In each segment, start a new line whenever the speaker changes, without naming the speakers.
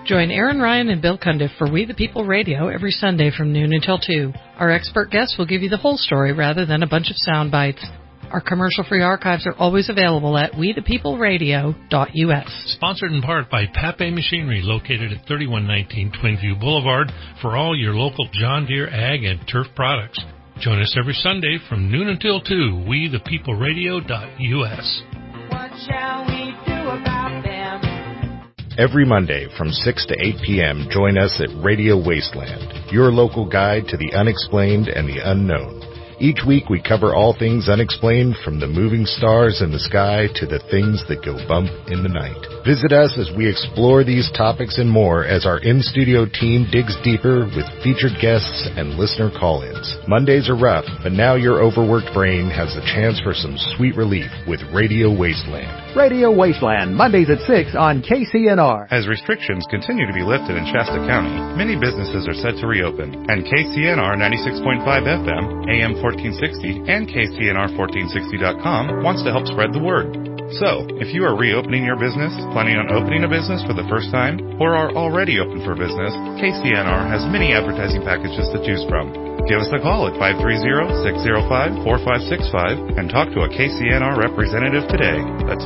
Join Aaron Ryan and Bill Cundiff for We the People Radio every Sunday from noon until 2. Our expert guests will give you the whole story rather than a bunch of sound bites. Our commercial-free archives are always available at wethepeopleradio.us.
Sponsored in part by Pape Machinery, located at 3119 Twinview Boulevard, for all your local John Deere ag and turf products. Join us every Sunday from noon until 2, wethepeopleradio.us.
What shall we do about them?
Every Monday from 6 to 8 p.m., join us at Radio Wasteland, your local guide to the unexplained and the unknown. Each week we cover all things unexplained, from the moving stars in the sky to the things that go bump in the night. Visit us as we explore these topics and more as our in-studio team digs deeper with featured guests and listener call-ins. Mondays are rough, but now your overworked brain has a chance for some sweet relief with Radio Wasteland.
Radio Wasteland, Mondays at 6 on KCNR.
As restrictions continue to be lifted in Shasta County, many businesses are set to reopen, and KCNR 96.5 FM, AM 1460, and KCNR1460.com wants to help spread the word. So, if you are reopening your business, planning on opening a business for the first time, or are already open for business, KCNR has many advertising packages to choose from. Give us a call at 530-605-4565 and talk to a KCNR representative today. That's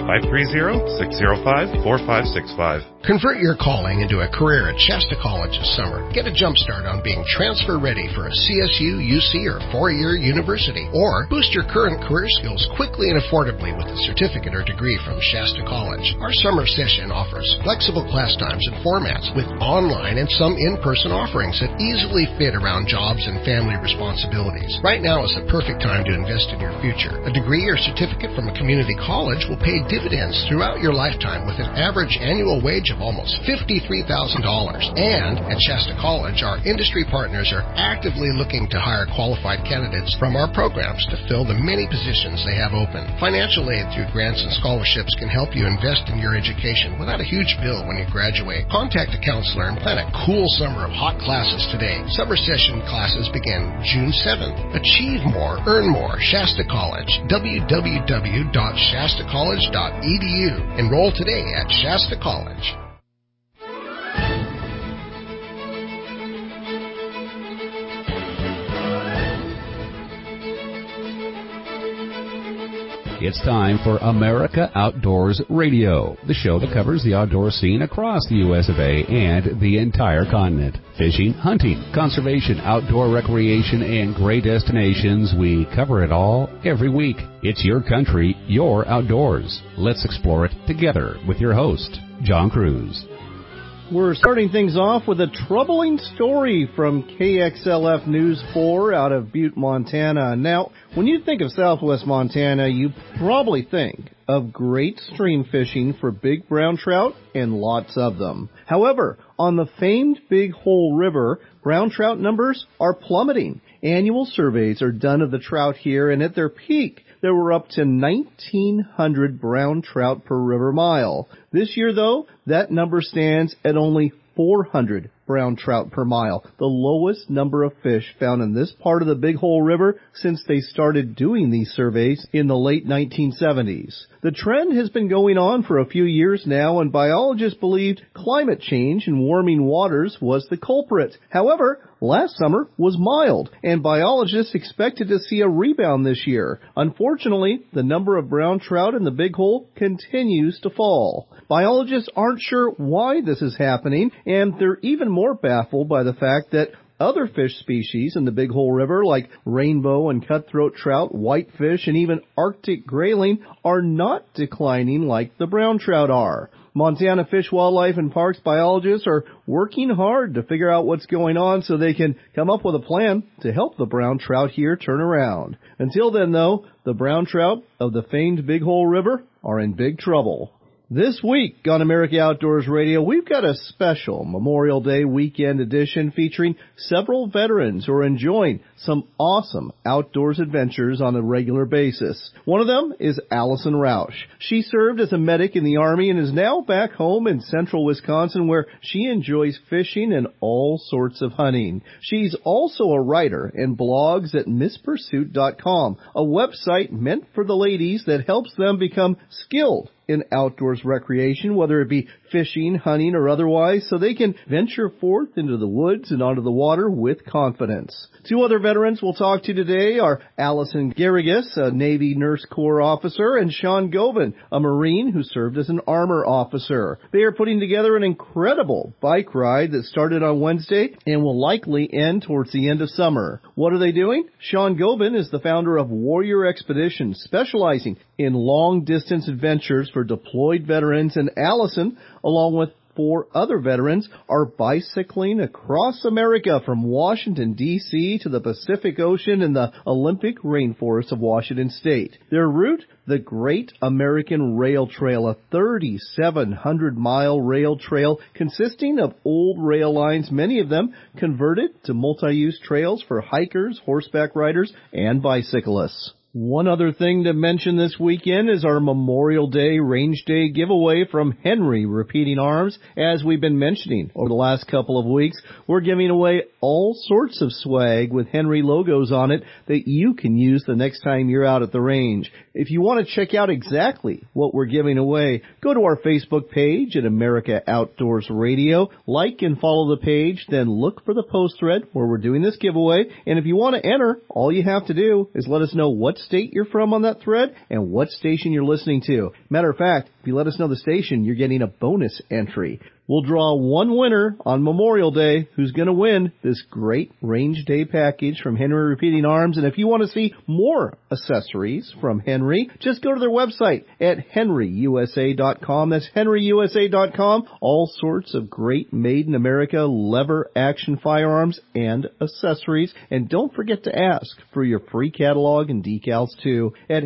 530-605-4565.
Convert your calling into a career at Shasta College this summer. Get a jump start on being transfer ready for a CSU, UC, or four-year university. Or boost your current career skills quickly and affordably with a certificate or degree from Shasta College. Our summer session offers flexible class times and formats with online and some in-person offerings that easily fit around jobs and family responsibilities. Right now is the perfect time to invest in your future. A degree or certificate from a community college will pay dividends throughout your lifetime with an average annual wage of almost $53,000. And at Shasta College, our industry partners are actively looking to hire qualified candidates from our programs to fill the many positions they have open. Financial aid through grants and scholarships can help you invest in your education without a huge bill when you graduate. Contact a counselor and plan a cool summer of hot classes today. Summer session classes begin June 7th. Achieve more, earn more. Shasta College. www.shastacollege.edu. Enroll today at Shasta College.
It's time for America Outdoors Radio, the show that covers the outdoor scene across the U.S. of A. and the entire continent. Fishing, hunting, conservation, outdoor recreation, and great destinations. We cover it all every week. It's your country, your outdoors. Let's explore it together with your host, John Cruz.
We're starting things off with a troubling story from KXLF News 4 out of Butte, Montana. Now, when you think of southwest Montana, you probably think of great stream fishing for big brown trout and lots of them. However, on the famed Big Hole River, brown trout numbers are plummeting. Annual surveys are done of the trout here, and at their peak, there were up to 1,900 brown trout per river mile. This year, though, that number stands at only 400 brown trout per mile, the lowest number of fish found in this part of the Big Hole River since they started doing these surveys in the late 1970s. The trend has been going on for a few years now, and biologists believed climate change and warming waters was the culprit. However, last summer was mild, and biologists expected to see a rebound this year. Unfortunately, the number of brown trout in the Big Hole continues to fall. Biologists aren't sure why this is happening, and they're even more baffled by the fact that other fish species in the Big Hole River, like rainbow and cutthroat trout, whitefish, and even Arctic grayling, are not declining like the brown trout are. Montana Fish, Wildlife, and Parks biologists are working hard to figure out what's going on so they can come up with a plan to help the brown trout here turn around. Until then, though, the brown trout of the famed Big Hole River are in big trouble. This week on America Outdoors Radio, we've got a special Memorial Day weekend edition featuring several veterans who are enjoying some awesome outdoors adventures on a regular basis. One of them is Allison Roush. She served as a medic in the Army and is now back home in central Wisconsin, where she enjoys fishing and all sorts of hunting. She's also a writer and blogs at MissPursuit.com, a website meant for the ladies that helps them become skilled in outdoors recreation, whether it be fishing, hunting, or otherwise, so they can venture forth into the woods and onto the water with confidence. Two other veterans we'll talk to today are Allison Garrigus, a Navy Nurse Corps officer, and Sean Govan, a Marine who served as an armor officer. They are putting together an incredible bike ride that started on Wednesday and will likely end towards the end of summer. What are they doing? Sean Govan is the founder of Warrior Expeditions, specializing in long-distance adventures for deployed veterans, and Allison, along with 4 other veterans, are bicycling across America from Washington, D.C. to the Pacific Ocean and the Olympic rainforest of Washington State. Their route? The Great American Rail Trail, a 3,700-mile rail trail consisting of old rail lines, many of them converted to multi-use trails for hikers, horseback riders, and bicyclists. One other thing to mention this weekend is our Memorial Day Range Day giveaway from Henry Repeating Arms. As we've been mentioning over the last couple of weeks, we're giving away all sorts of swag with Henry logos on it that you can use the next time you're out at the range. If you want to check out exactly what we're giving away, go to our Facebook page at America Outdoors Radio, like and follow the page, then look for the post thread where we're doing this giveaway. And if you want to enter, all you have to do is let us know what state you're from on that thread and what station you're listening to. Matter of fact, if you let us know the station, you're getting a bonus entry. We'll draw one winner on Memorial Day who's going to win this great Range Day package from Henry Repeating Arms. And if you want to see more accessories from Henry, just go to their website at henryusa.com. That's henryusa.com. All sorts of great made-in-America lever-action firearms and accessories. And don't forget to ask for your free catalog and decals, too, at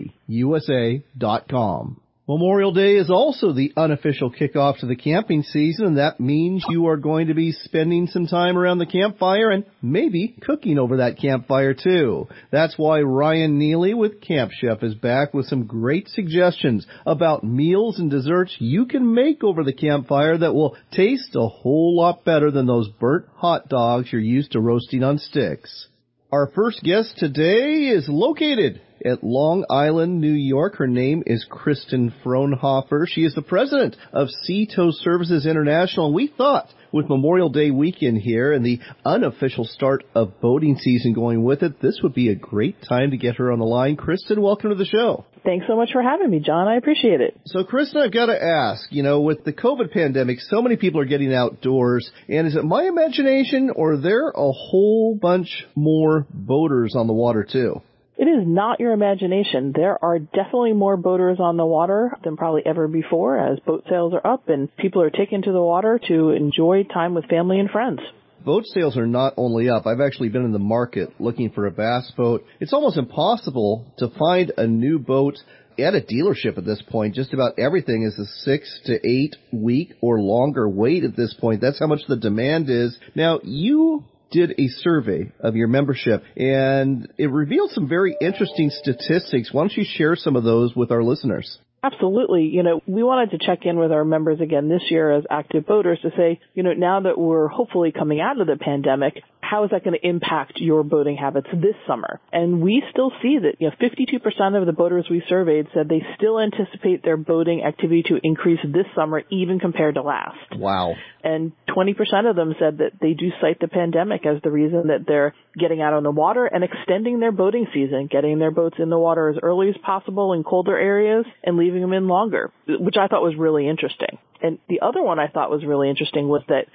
henryusa.com. Memorial Day is also the unofficial kickoff to the camping season, and that means you are going to be spending some time around the campfire and maybe cooking over that campfire too. That's why Ryan Neely with Camp Chef is back with some great suggestions about meals and desserts you can make over the campfire that will taste a whole lot better than those burnt hot dogs you're used to roasting on sticks. Our first guest today is located at Long Island, New York. Her name is Kristen Frohnhofer. She is the president of Sea Tow Services International. And we thought with Memorial Day weekend here and the unofficial start of boating season going with it, this would be a great time to get her on the line. Kristen, welcome to the show.
Thanks so much for having me, John. I appreciate it.
So, Kristen, I've got to ask, with the COVID pandemic, so many people are getting outdoors. And is it my imagination, or are there a whole bunch more boaters on the water, too?
It is not your imagination. There are definitely more boaters on the water than probably ever before as boat sales are up and people are taken to the water to enjoy time with family and friends.
Boat sales are not only up. I've actually been in the market looking for a bass boat. It's almost impossible to find a new boat at a dealership at this point. Just about everything is a 6 to 8 week or longer wait at this point. That's how much the demand is. Now, you did a survey of your membership, and it revealed some very interesting statistics. Why don't you share some of those with our listeners?
Absolutely. We wanted to check in with our members again this year as active boaters to say, now that we're hopefully coming out of the pandemic, how is that going to impact your boating habits this summer? And we still see that, 52% of the boaters we surveyed said they still anticipate their boating activity to increase this summer even compared to last.
Wow.
And 20% of them said that they do cite the pandemic as the reason that they're getting out on the water and extending their boating season, getting their boats in the water as early as possible in colder areas and leaving them in longer, which I thought was really interesting. And the other one I thought was really interesting was that,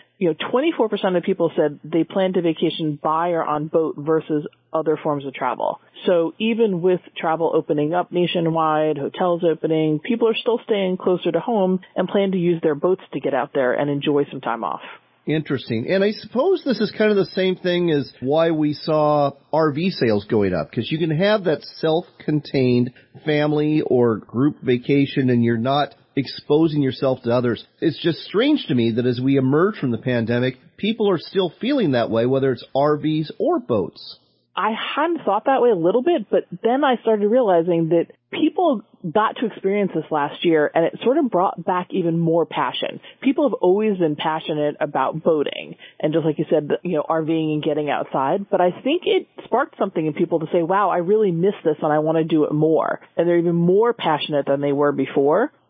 24% of people said they plan to vacation by or on boat versus other forms of travel. So even with travel opening up nationwide, hotels opening, people are still staying closer to home and plan to use their boats to get out there and enjoy some time off.
Interesting. And I suppose this is kind of the same thing as why we saw RV sales going up, because you can have that self-contained family or group vacation and you're not exposing yourself to others. It's just strange to me that as we emerge from the pandemic, people are still feeling that way, whether it's RVs or boats.
I hadn't thought that way a little bit, but then I started realizing that people got to experience this last year, and it sort of brought back even more passion. People have always been passionate about boating, and just like you said, RVing and getting outside. But I think it sparked something in people to say, wow, I really miss this, and I want to do it more. And they're even more passionate than they were before.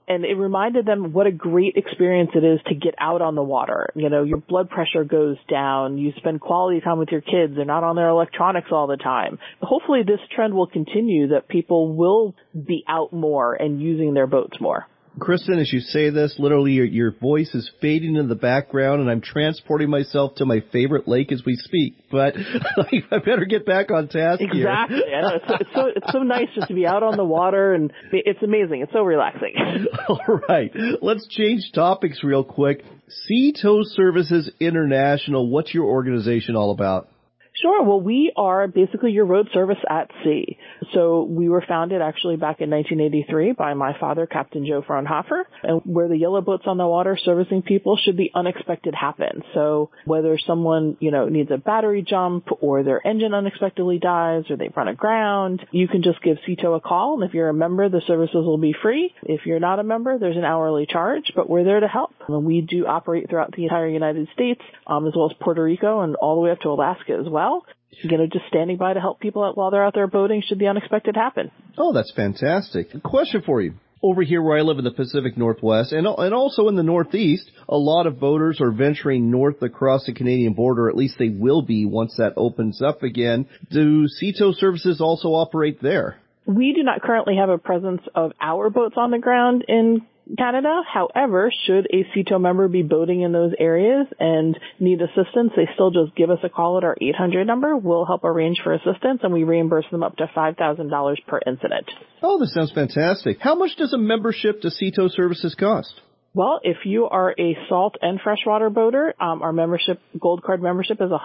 And it reminded them what a great experience it is to get out on the water. You know, your blood pressure goes down. You spend quality time with your kids. They're not on their electronics all the time. Hopefully this trend will continue, that people will be out more and using their boats more.
Kristen, as you say this, literally your voice is fading in the background, and I'm transporting myself to my favorite lake as we speak. But I better get back on task here.
Exactly. I know. It's so nice just to be out on the water, and it's amazing. It's so relaxing.
All right. Let's change topics real quick. Sea Tow Services International, what's your organization all about?
Sure. Well, we are basically your road service at sea. So we were founded actually back in 1983 by my father, Captain Joe Fraunhofer, and we're the yellow boats on the water servicing people should the unexpected happen. So whether someone, needs a battery jump or their engine unexpectedly dies or they run aground, you can just give Sea Tow a call. And if you're a member, the services will be free. If you're not a member, there's an hourly charge, but we're there to help. And we do operate throughout the entire United States, as well as Puerto Rico and all the way up to Alaska as well. Just standing by to help people out while they're out there boating should the unexpected happen.
Oh, that's fantastic. A question for you. Over here where I live in the Pacific Northwest and also in the Northeast, a lot of boaters are venturing north across the Canadian border. At least they will be once that opens up again. Do Sea Tow Services also operate there?
We do not currently have a presence of our boats on the ground in Canada. However, should a Sea Tow member be boating in those areas and need assistance, they still just give us a call at our 800 number. We'll help arrange for assistance, and we reimburse them up to $5,000 per incident.
Oh, this sounds fantastic. How much does a membership to Sea Tow Services cost?
Well, if you are a salt and freshwater boater, our Gold Card membership is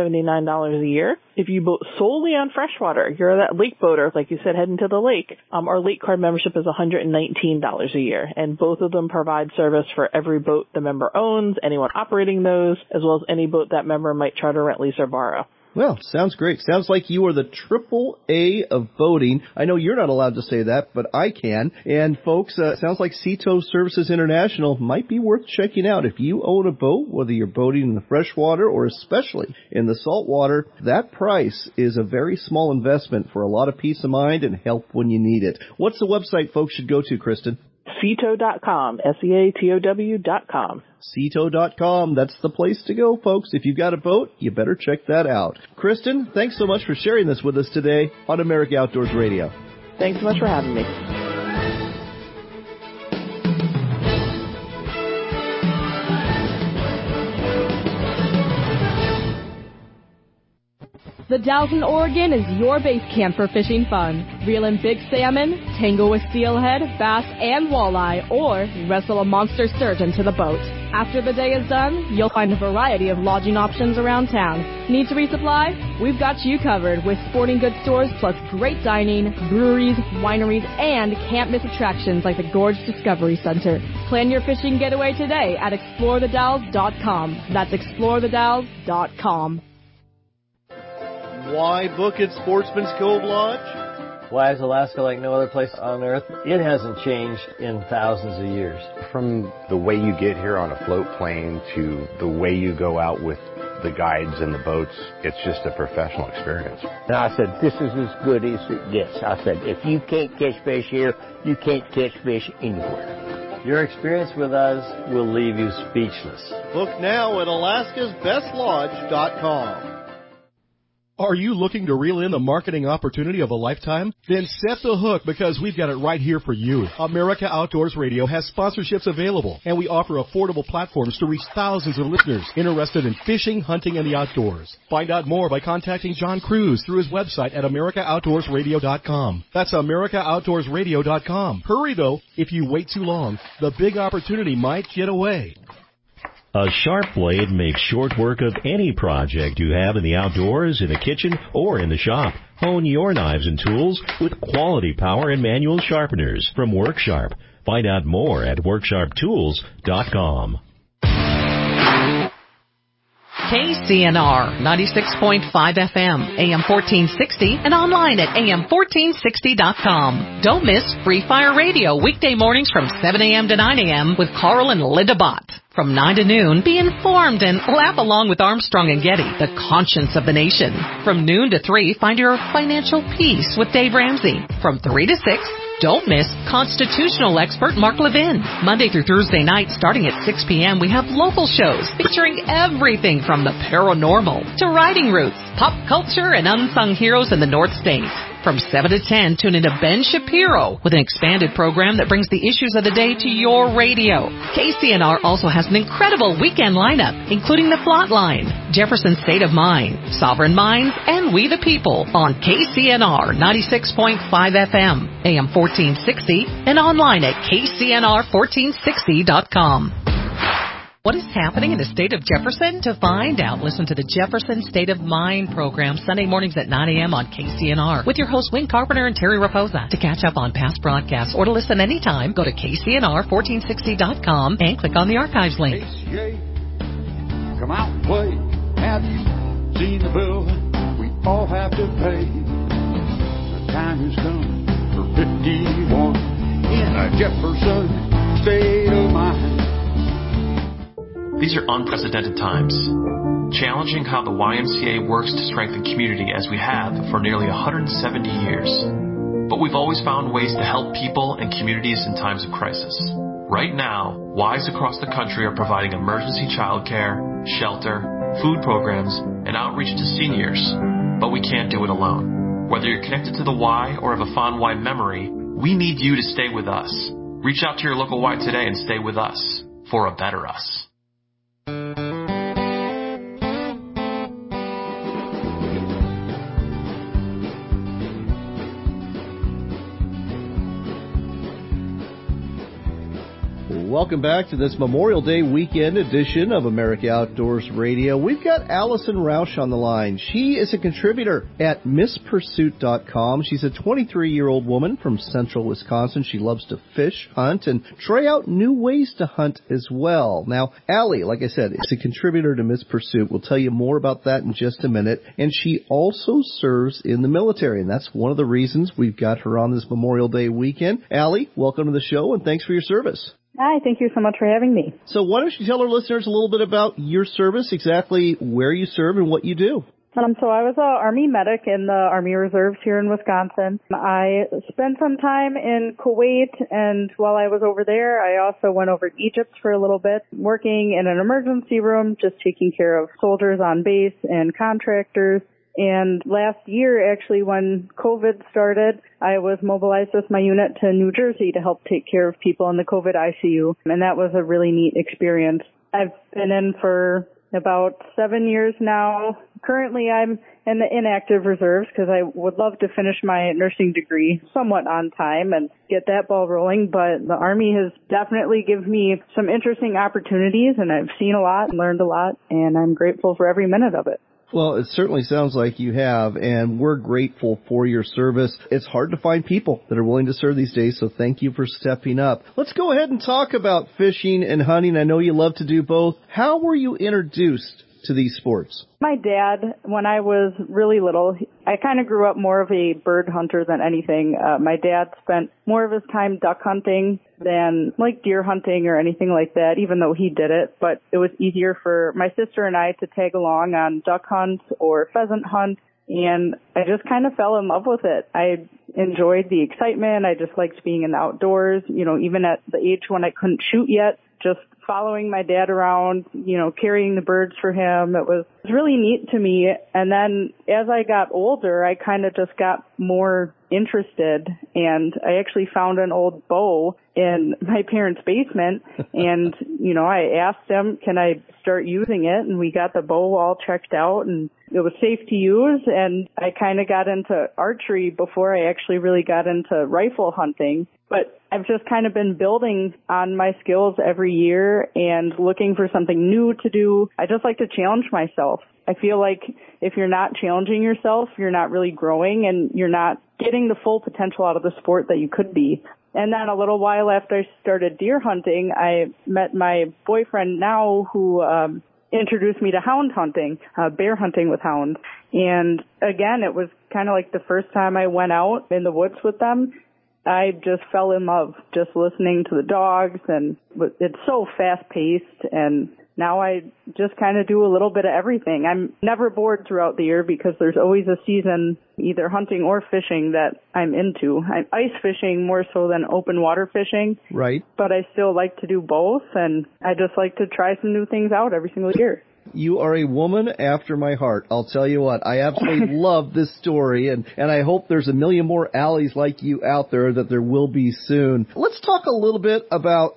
$179 a year. If you boat solely on freshwater, you're that lake boater, like you said, heading to the lake, our Lake Card membership is $119 a year. And both of them provide service for every boat the member owns, anyone operating those, as well as any boat that member might charter, rent, lease, or borrow.
Well, sounds great. Sounds like you are the AAA of boating. I know you're not allowed to say that, but I can. And folks, sounds like Sea Tow Services International might be worth checking out. If you own a boat, whether you're boating in the freshwater or especially in the saltwater, that price is a very small investment for a lot of peace of mind and help when you need it. What's the website folks should go to, Kristen?
SeaTow.com, SeaTow.com.
SeaTow.com, that's the place to go, folks. If you've got a boat, you better check that out. Kristen, thanks so much for sharing this with us today on America Outdoors Radio.
Thanks so much for having me.
The Dalles in Oregon is your base camp for fishing fun. Reel in big salmon, tangle with steelhead, bass, and walleye, or wrestle a monster sturgeon to the boat. After the day is done, you'll find a variety of lodging options around town. Need to resupply? We've got you covered with sporting goods stores plus great dining, breweries, wineries, and can't-miss attractions like the Gorge Discovery Center. Plan your fishing getaway today at ExploreTheDalles.com. That's ExploreTheDalles.com.
Why book at Sportsman's Cove Lodge?
Why is Alaska like no other place on Earth? It hasn't changed in thousands of years.
From the way you get here on a float plane to the way you go out with the guides and the boats, it's just a professional experience.
And I said, this is as good as it gets. I said, if you can't catch fish here, you can't catch fish anywhere.
Your experience with us will leave you speechless.
Book now at alaskasbestlodge.com.
Are you looking to reel in the marketing opportunity of a lifetime? Then set the hook because we've got it right here for you. America Outdoors Radio has sponsorships available, and we offer affordable platforms to reach thousands of listeners interested in fishing, hunting, and the outdoors. Find out more by contacting John Cruz through his website at AmericaOutdoorsRadio.com. That's AmericaOutdoorsRadio.com. Hurry, though. If you wait too long, the big opportunity might get away.
A sharp blade makes short work of any project you have in the outdoors, in the kitchen, or in the shop. Hone your knives and tools with quality power and manual sharpeners from WorkSharp. Find out more at WorkSharpTools.com.
KCNR 96.5 FM, AM 1460, and online at AM1460.com. Don't miss Free Fire Radio weekday mornings from 7 a.m. to 9 a.m. with Carl and Linda Bott. From 9 to noon, be informed and laugh along with Armstrong and Getty, the conscience of the nation. From noon to 3, find your financial peace with Dave Ramsey. From 3 to 6, Don't miss constitutional expert Mark Levin. Monday through Thursday night, starting at 6 p.m., we have local shows featuring everything from the paranormal to riding routes, pop culture, and unsung heroes in the North States. From 7 to 10, tune into Ben Shapiro with an expanded program that brings the issues of the day to your radio. KCNR also has an incredible weekend lineup, including The Plot Line, Jefferson State of Mind, Sovereign Minds, and We the People on KCNR 96.5 FM, AM 1460, and online at kcnr1460.com. What is happening in the state of Jefferson? To find out, listen to the Jefferson State of Mind program Sunday mornings at 9 a.m. on KCNR with your hosts Wayne Carpenter and Terry Raposa. To catch up on past broadcasts or to listen anytime, go to kcnr1460.com and click on the archives link.
ACA, come out and play. Have you seen the bill we all have to pay? The time has come for 51 in a Jefferson State of Mind.
These are unprecedented times, challenging how the YMCA works to strengthen community as we have for nearly 170 years. But we've always found ways to help people and communities in times of crisis. Right now, Ys across the country are providing emergency childcare, shelter, food programs, and outreach to seniors. But we can't do it alone. Whether you're connected to the Y or have a fond Y memory, we need you to stay with us. Reach out to your local Y today and stay with us for a better us.
Welcome back to this Memorial Day weekend edition of America Outdoors Radio. We've got Allison Roush on the line. She is a contributor at MissPursuit.com. She's a 23-year-old woman from central Wisconsin. She loves to fish, hunt, and try out new ways to hunt as well. Now, Allie, like I said, is a contributor to Miss Pursuit. We'll tell you more about that in just a minute. And she also serves in the military, and that's one of the reasons we've got her on this Memorial Day weekend. Allie, welcome to the show, and thanks for your service.
Hi, thank you so much for having me.
So why don't you tell our listeners a little bit about your service, exactly where you serve and what you do?
So I was an Army medic in the Army Reserves here in Wisconsin. I spent some time in Kuwait, and while I was over there, I also went over to Egypt for a little bit, working in an emergency room, just taking care of soldiers on base and contractors. And last year, actually, when COVID started, I was mobilized with my unit to New Jersey to help take care of people in the COVID ICU. And that was a really neat experience. I've been in for about 7 years now. Currently, I'm in the inactive reserves because I would love to finish my nursing degree somewhat on time and get that ball rolling. But the Army has definitely given me some interesting opportunities, and I've seen a lot and learned a lot, and I'm grateful for every minute of it.
Well, it certainly sounds like you have, and we're grateful for your service. It's hard to find people that are willing to serve these days, so thank you for stepping up. Let's go ahead and talk about fishing and hunting. I know you love to do both. How were you introduced to these sports?
My dad, when I was really little, I kind of grew up more of a bird hunter than anything. My dad spent more of his time duck hunting than like deer hunting or anything like that, even though he did it. But it was easier for my sister and I to tag along on duck hunts or pheasant hunts. And I just kind of fell in love with it. I enjoyed the excitement. I just liked being in the outdoors, you know, even at the age when I couldn't shoot yet, just following my dad around, you know, carrying the birds for him. It was really neat to me. And then as I got older, I kind of just got more interested, and I actually found an old bow in my parents' basement, and, you know, I asked him, can I start using it? And we got the bow all checked out, and it was safe to use, and I kind of got into archery before I actually really got into rifle hunting. But I've just kind of been building on my skills every year and looking for something new to do. I just like to challenge myself. I feel like if you're not challenging yourself, you're not really growing and you're not getting the full potential out of the sport that you could be. And then a little while after I started deer hunting, I met my boyfriend now who introduced me to hound hunting, bear hunting with hounds. And again, it was kind of like the first time I went out in the woods with them. I just fell in love just listening to the dogs, and it's so fast-paced, and now I just kind of do a little bit of everything. I'm never bored throughout the year because there's always a season, either hunting or fishing, that I'm into. I'm ice fishing more so than open water fishing.
Right.
But I still like to do both, and I just like to try some new things out every single year.
You are a woman after my heart. I'll tell you what, I absolutely love this story, and I hope there's a million more Allies like you out there that there will be soon. Let's talk a little bit about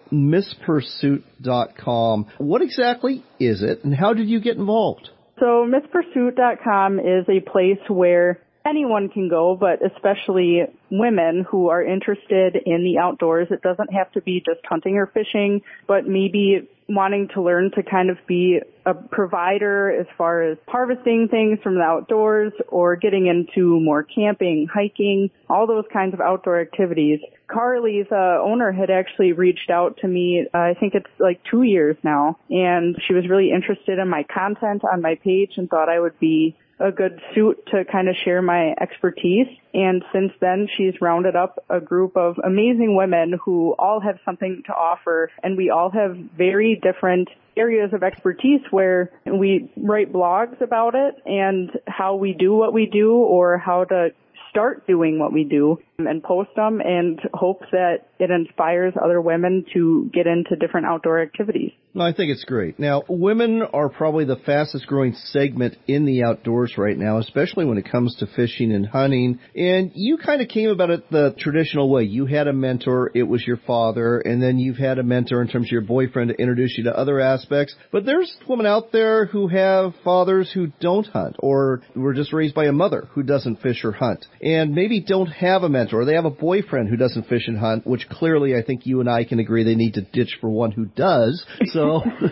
MissPursuit.com. What exactly is it, and how did you get involved?
So MissPursuit.com is a place where anyone can go, but especially women who are interested in the outdoors. It doesn't have to be just hunting or fishing, but maybe wanting to learn to kind of be a provider as far as harvesting things from the outdoors or getting into more camping, hiking, all those kinds of outdoor activities. Carly's owner had actually reached out to me, I think it's like 2 years now, and she was really interested in my content on my page and thought I would be a good suit to kind of share my expertise. And since then, she's rounded up a group of amazing women who all have something to offer, and we all have very different areas of expertise where we write blogs about it and how we do what we do or how to start doing what we do and post them, and hopes that it inspires other women to get into different outdoor activities.
No, I think it's great. Now, women are probably the fastest growing segment in the outdoors right now, especially when it comes to fishing and hunting. And you kind of came about it the traditional way. You had a mentor, it was your father, and then you've had a mentor in terms of your boyfriend to introduce you to other aspects. But there's women out there who have fathers who don't hunt, or were just raised by a mother who doesn't fish or hunt, and maybe don't have a mentor, or they have a boyfriend who doesn't fish and hunt, which clearly I think you and I can agree they need to ditch for one who does. So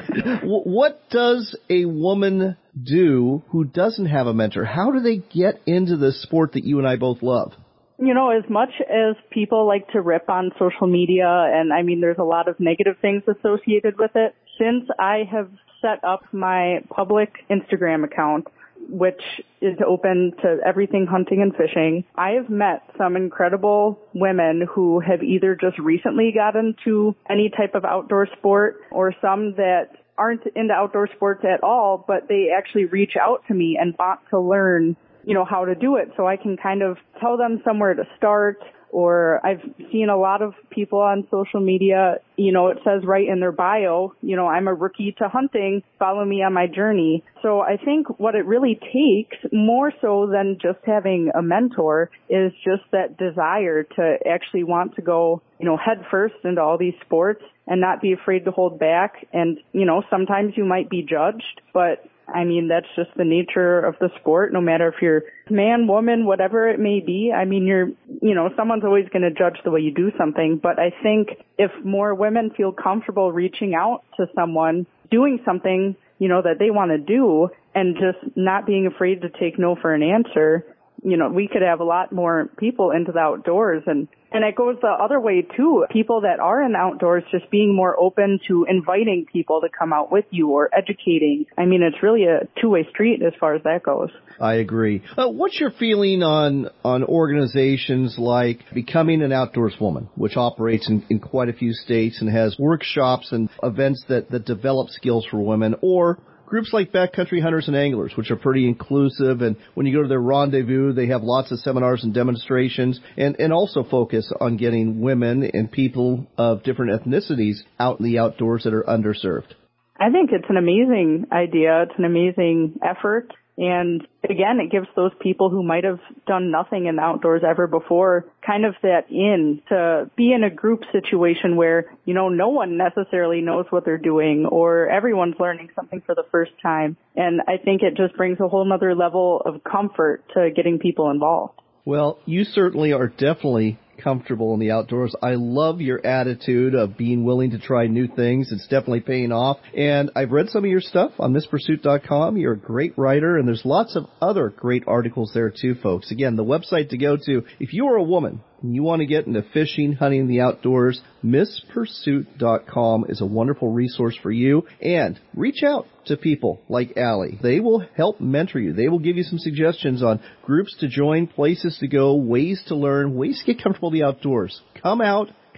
what does a woman do who doesn't have a mentor? How do they get into this sport that you and I both love?
You know, as much as people like to rip on social media, and I mean there's a lot of negative things associated with it, since I have set up my public Instagram account, which is open to everything hunting and fishing, I have met some incredible women who have either just recently gotten into any type of outdoor sport, or some that aren't into outdoor sports at all, but they actually reach out to me and want to learn, you know, how to do it. So I can kind of tell them somewhere to start. Or I've seen a lot of people on social media, you know, it says right in their bio, you know, I'm a rookie to hunting, follow me on my journey. So I think what it really takes, more so than just having a mentor, is just that desire to actually want to go, you know, head first into all these sports and not be afraid to hold back. And, you know, sometimes you might be judged, but I mean, that's just the nature of the sport, no matter if you're man, woman, whatever it may be. I mean, someone's always going to judge the way you do something. But I think if more women feel comfortable reaching out to someone, doing something, you know, that they want to do, and just not being afraid to take no for an answer, you know, we could have a lot more people into the outdoors. And it goes the other way, too. People that are in the outdoors just being more open to inviting people to come out with you or educating. I mean, it's really a two-way street as far as that goes.
I agree. What's your feeling on organizations like Becoming an Outdoors Woman, which operates in quite a few states and has workshops and events that develop skills for women, or groups like Backcountry Hunters and Anglers, which are pretty inclusive, and when you go to their rendezvous, they have lots of seminars and demonstrations, and also focus on getting women and people of different ethnicities out in the outdoors that are underserved?
I think it's an amazing idea. It's an amazing effort. And again, it gives those people who might have done nothing in the outdoors ever before kind of that in to be in a group situation where, you know, no one necessarily knows what they're doing, or everyone's learning something for the first time. And I think it just brings a whole nother level of comfort to getting people involved.
Well, you certainly are definitely comfortable in the outdoors. I love your attitude of being willing to try new things. It's definitely paying off. And I've read some of your stuff on MissPursuit.com. You're a great writer, and there's lots of other great articles there too, folks. Again, the website to go to, if you are a woman and you want to get into fishing, hunting, the outdoors, MissPursuit.com is a wonderful resource for you. And reach out to people like Allie. They will help mentor you. They will give you some suggestions on groups to join, places to go, ways to learn, ways to get comfortable in the outdoors. Come out,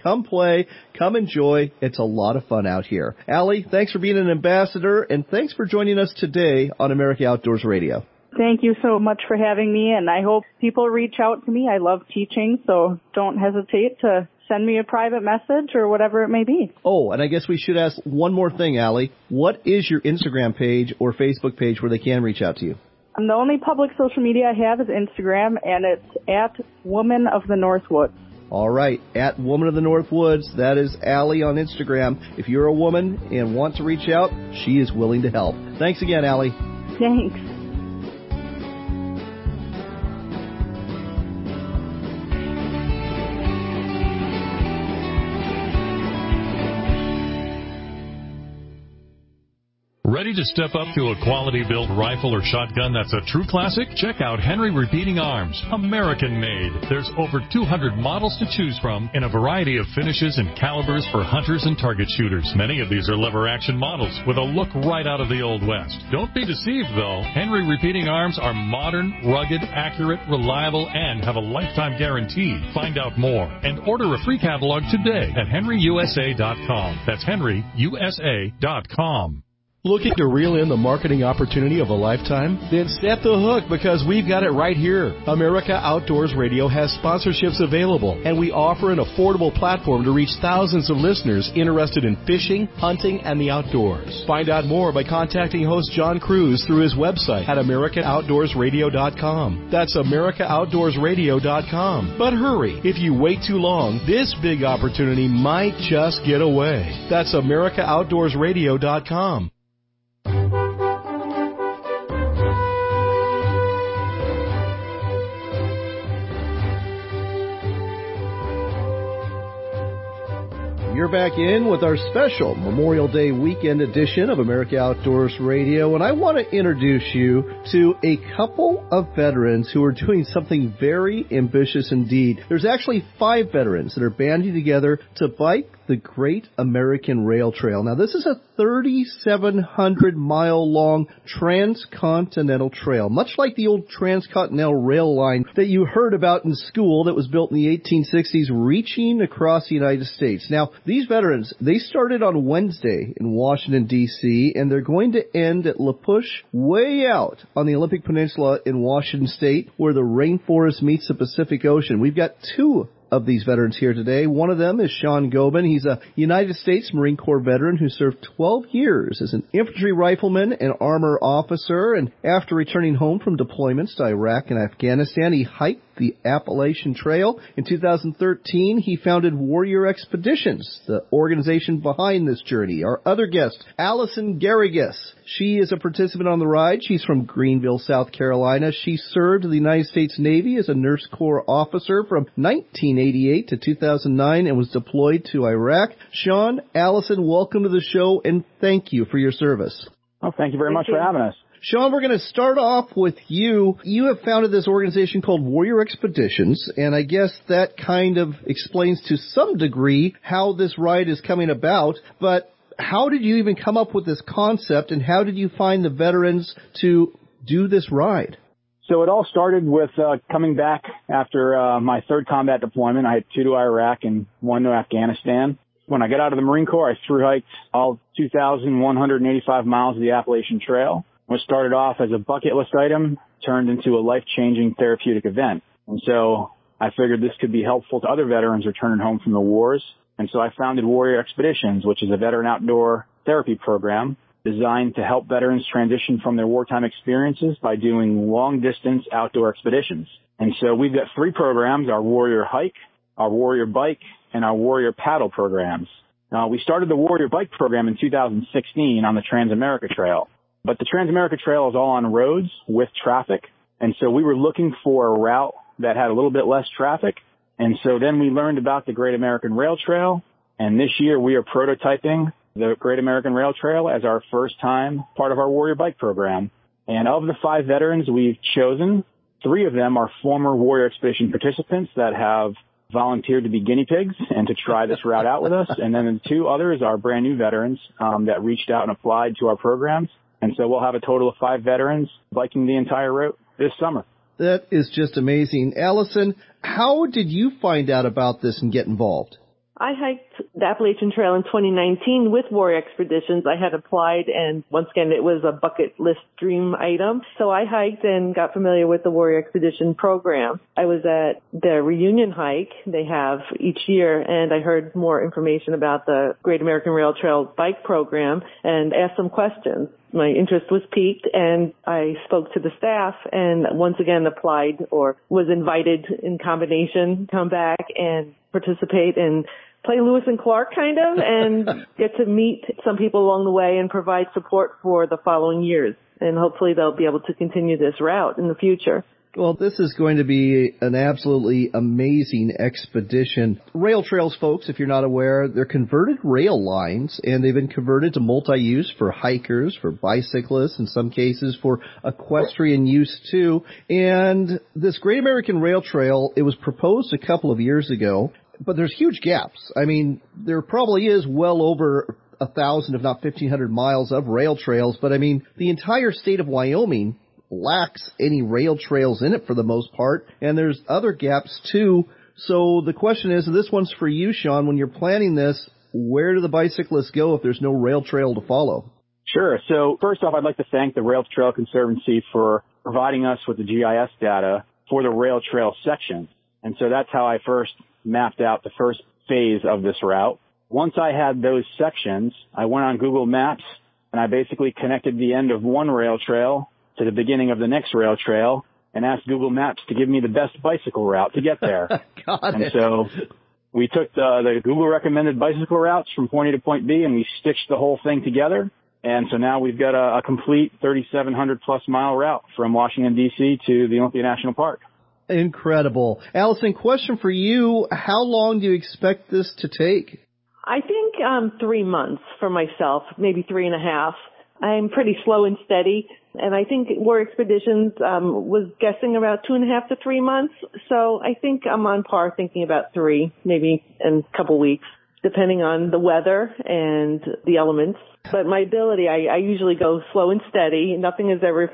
come play, come enjoy. It's a lot of fun out here. Allie, thanks for being an ambassador, and thanks for joining us today on America Outdoors Radio.
Thank you so much for having me, and I hope people reach out to me. I love teaching, so don't hesitate to send me a private message or whatever it may be.
Oh, and I guess we should ask one more thing, Allie. What is your Instagram page or Facebook page where they can reach out to you?
The only public social media I have is Instagram, and it's at Woman of the North Woods.
All right, at Woman of the North Woods, that is Allie on Instagram. If you're a woman and want to reach out, she is willing to help. Thanks again, Allie.
Thanks.
Ready to step up to a quality-built rifle or shotgun that's a true classic? Check out Henry Repeating Arms, American-made. There's over 200 models to choose from in a variety of finishes and calibers for hunters and target shooters. Many of these are lever-action models with a look right out of the Old West. Don't be deceived, though. Henry Repeating Arms are modern, rugged, accurate, reliable, and have a lifetime guarantee. Find out more and order a free catalog today at henryusa.com. That's henryusa.com.
Looking to reel in the marketing opportunity of a lifetime? Then set the hook because we've got it right here. America Outdoors Radio has sponsorships available, and we offer an affordable platform to reach thousands of listeners interested in fishing, hunting, and the outdoors. Find out more by contacting host John Cruz through his website at AmericaOutdoorsRadio.com. That's AmericaOutdoorsRadio.com. But hurry, if you wait too long, this big opportunity might just get away. That's AmericaOutdoorsRadio.com.
You're back in with our special Memorial Day weekend edition of America Outdoors Radio, and I want to introduce you to a couple of veterans who are doing something very ambitious indeed. There's actually 5 veterans that are banding together to bike the Great American Rail Trail. Now, this is a 3,700-mile-long transcontinental trail, much like the old transcontinental rail line that you heard about in school that was built in the 1860s, reaching across the United States. Now, these veterans, they started on Wednesday in Washington, D.C., and they're going to end at La Push, way out on the Olympic Peninsula in Washington State, where the rainforest meets the Pacific Ocean. We've got 2 of these veterans here today. One of them is Sean Gobin. He's a United States Marine Corps veteran who served 12 years as an infantry rifleman and armor officer, and after returning home from deployments to Iraq and Afghanistan, he hiked the Appalachian Trail. In 2013, he founded Warrior Expeditions, the organization behind this journey. Our other guest, Allison Garrigus. She is a participant on the ride. She's from Greenville, South Carolina. She served in the United States Navy as a Nurse Corps officer from 1988 to 2009 and was deployed to Iraq. Sean, Allison, welcome to the show, and thank you for your service.
Oh, thank you very much for having us.
Sean, we're going to start off with you. You have founded this organization called Warrior Expeditions, and I guess that kind of explains to some degree how this ride is coming about, but how did you even come up with this concept, and how did you find the veterans to do this ride?
So it all started with coming back after my 3rd combat deployment. I had 2 to Iraq and 1 to Afghanistan. When I got out of the Marine Corps, I thru-hiked all 2,185 miles of the Appalachian Trail. What started off as a bucket list item turned into a life-changing therapeutic event. And so I figured this could be helpful to other veterans returning home from the wars. And so I founded Warrior Expeditions, which is a veteran outdoor therapy program designed to help veterans transition from their wartime experiences by doing long-distance outdoor expeditions. And so we've got 3 programs, our Warrior Hike, our Warrior Bike, and our Warrior Paddle programs. We started the Warrior Bike program in 2016 on the Transamerica Trail. But the Transamerica Trail is all on roads with traffic. And so we were looking for a route that had a little bit less traffic. And so then we learned about the Great American Rail Trail. And this year we are prototyping the Great American Rail Trail as our first time part of our Warrior Bike program. And of the 5 veterans we've chosen, 3 of them are former Warrior Expedition participants that have volunteered to be guinea pigs and to try this route out with us. And then the 2 others are brand new veterans that reached out and applied to our programs. And so we'll have a total of 5 veterans biking the entire route this summer.
That is just amazing. Allison, how did you find out about this and get involved?
I hiked the Appalachian Trail in 2019 with Warrior Expeditions. I had applied, and once again, it was a bucket list dream item. So I hiked and got familiar with the Warrior Expedition program. I was at the reunion hike they have each year, and I heard more information about the Great American Rail Trail bike program and asked some questions. My interest was piqued, and I spoke to the staff and once again applied or was invited in combination to come back and participate and play Lewis and Clark kind of and get to meet some people along the way and provide support for the following years. And hopefully they'll be able to continue this route in the future.
Well, this is going to be an absolutely amazing expedition. Rail trails, folks, if you're not aware, they're converted rail lines, and they've been converted to multi-use for hikers, for bicyclists, in some cases for equestrian use too. And this Great American Rail Trail, it was proposed a couple of years ago, but there's huge gaps. I mean, there probably is well over 1,000, if not 1,500 miles of rail trails, but I mean, the entire state of Wyoming lacks any rail trails in it for the most part, and there's other gaps too. So the question is, this one's for you, Sean, when you're planning this, where do the bicyclists go if there's no rail trail to follow?
Sure. So first off, I'd like to thank the Rail Trail Conservancy for providing us with the GIS data for the rail trail section. And so that's how I first mapped out the first phase of this route. Once I had those sections, I went on Google Maps and I basically connected the end of one rail trail to the beginning of the next rail trail and asked Google Maps to give me the best bicycle route to get there. So we took the Google recommended bicycle routes from point A to point B and we stitched the whole thing together. And so now we've got a complete 3,700 plus mile route from Washington, D.C. to the Olympia National Park.
Incredible. Allison, question for you. How long do you expect this to take?
I think 3 months for myself, maybe 3.5. I'm pretty slow and steady, and I think Warrior Expeditions was guessing about 2.5 to 3 months. So I think I'm on par thinking about 3, maybe in a couple weeks, depending on the weather and the elements. But my ability, I usually go slow and steady. Nothing is ever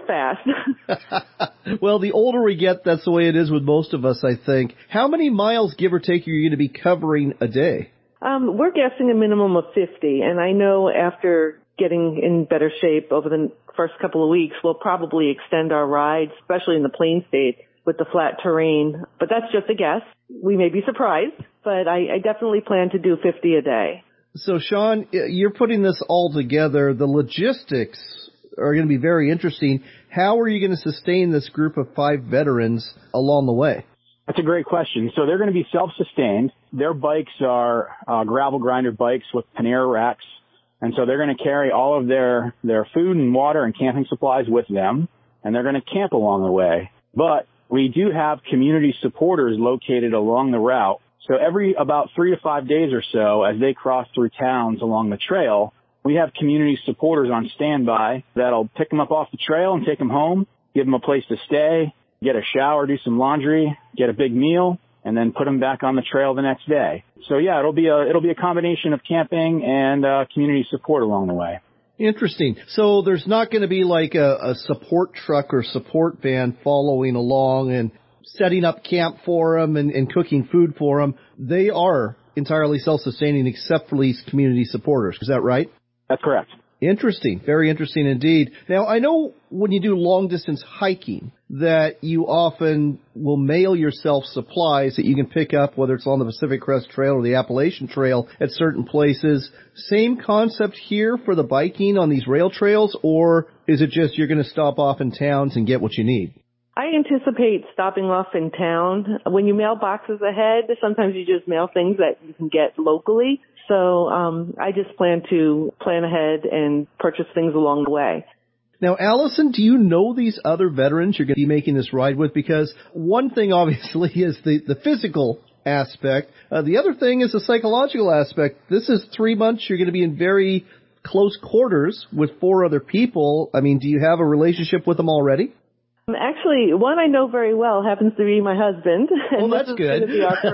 fast.
Well, the older we get, that's the way it is with most of us, I think. How many miles, give or take, are you going to be covering a day?
We're guessing a minimum of 50, and I know after getting in better shape over the first couple of weeks, we'll probably extend our rides, especially in the plain state with the flat terrain. But that's just a guess. We may be surprised, but I definitely plan to do 50 a day.
So, Sean, you're putting this all together. The logistics are going to be very interesting. How are you going to sustain this group of 5 veterans along the way?
That's a great question. So they're going to be self-sustained. Their bikes are gravel grinder bikes with Panera racks. And so they're going to carry all of their food and water and camping supplies with them, and they're going to camp along the way. But we do have community supporters located along the route. So every about 3 to 5 days or so, as they cross through towns along the trail, we have community supporters on standby that'll pick them up off the trail and take them home, give them a place to stay, get a shower, do some laundry, get a big meal, and then put them back on the trail the next day. So yeah, it'll be a combination of camping and community support along the way.
Interesting. So there's not going to be like a support truck or support van following along and setting up camp for them and cooking food for them. They are entirely self-sustaining except for these community supporters. Is that right?
That's correct.
Interesting. Very interesting indeed. Now, I know when you do long-distance hiking that you often will mail yourself supplies that you can pick up, whether it's on the Pacific Crest Trail or the Appalachian Trail at certain places. Same concept here for the biking on these rail trails, or is it just you're going to stop off in towns and get what you need?
I anticipate stopping off in town. When you mail boxes ahead, sometimes you just mail things that you can get locally. So I just plan to plan ahead and purchase things along the way.
Now, Allison, do you know these other veterans you're going to be making this ride with? Because one thing, obviously, is the physical aspect. The other thing is the psychological aspect. This is 3 months. You're going to be in very close quarters with 4 other people. I mean, do you have a relationship with them already?
Actually, one I know very well happens to be my husband.
Well, that's good.
This is going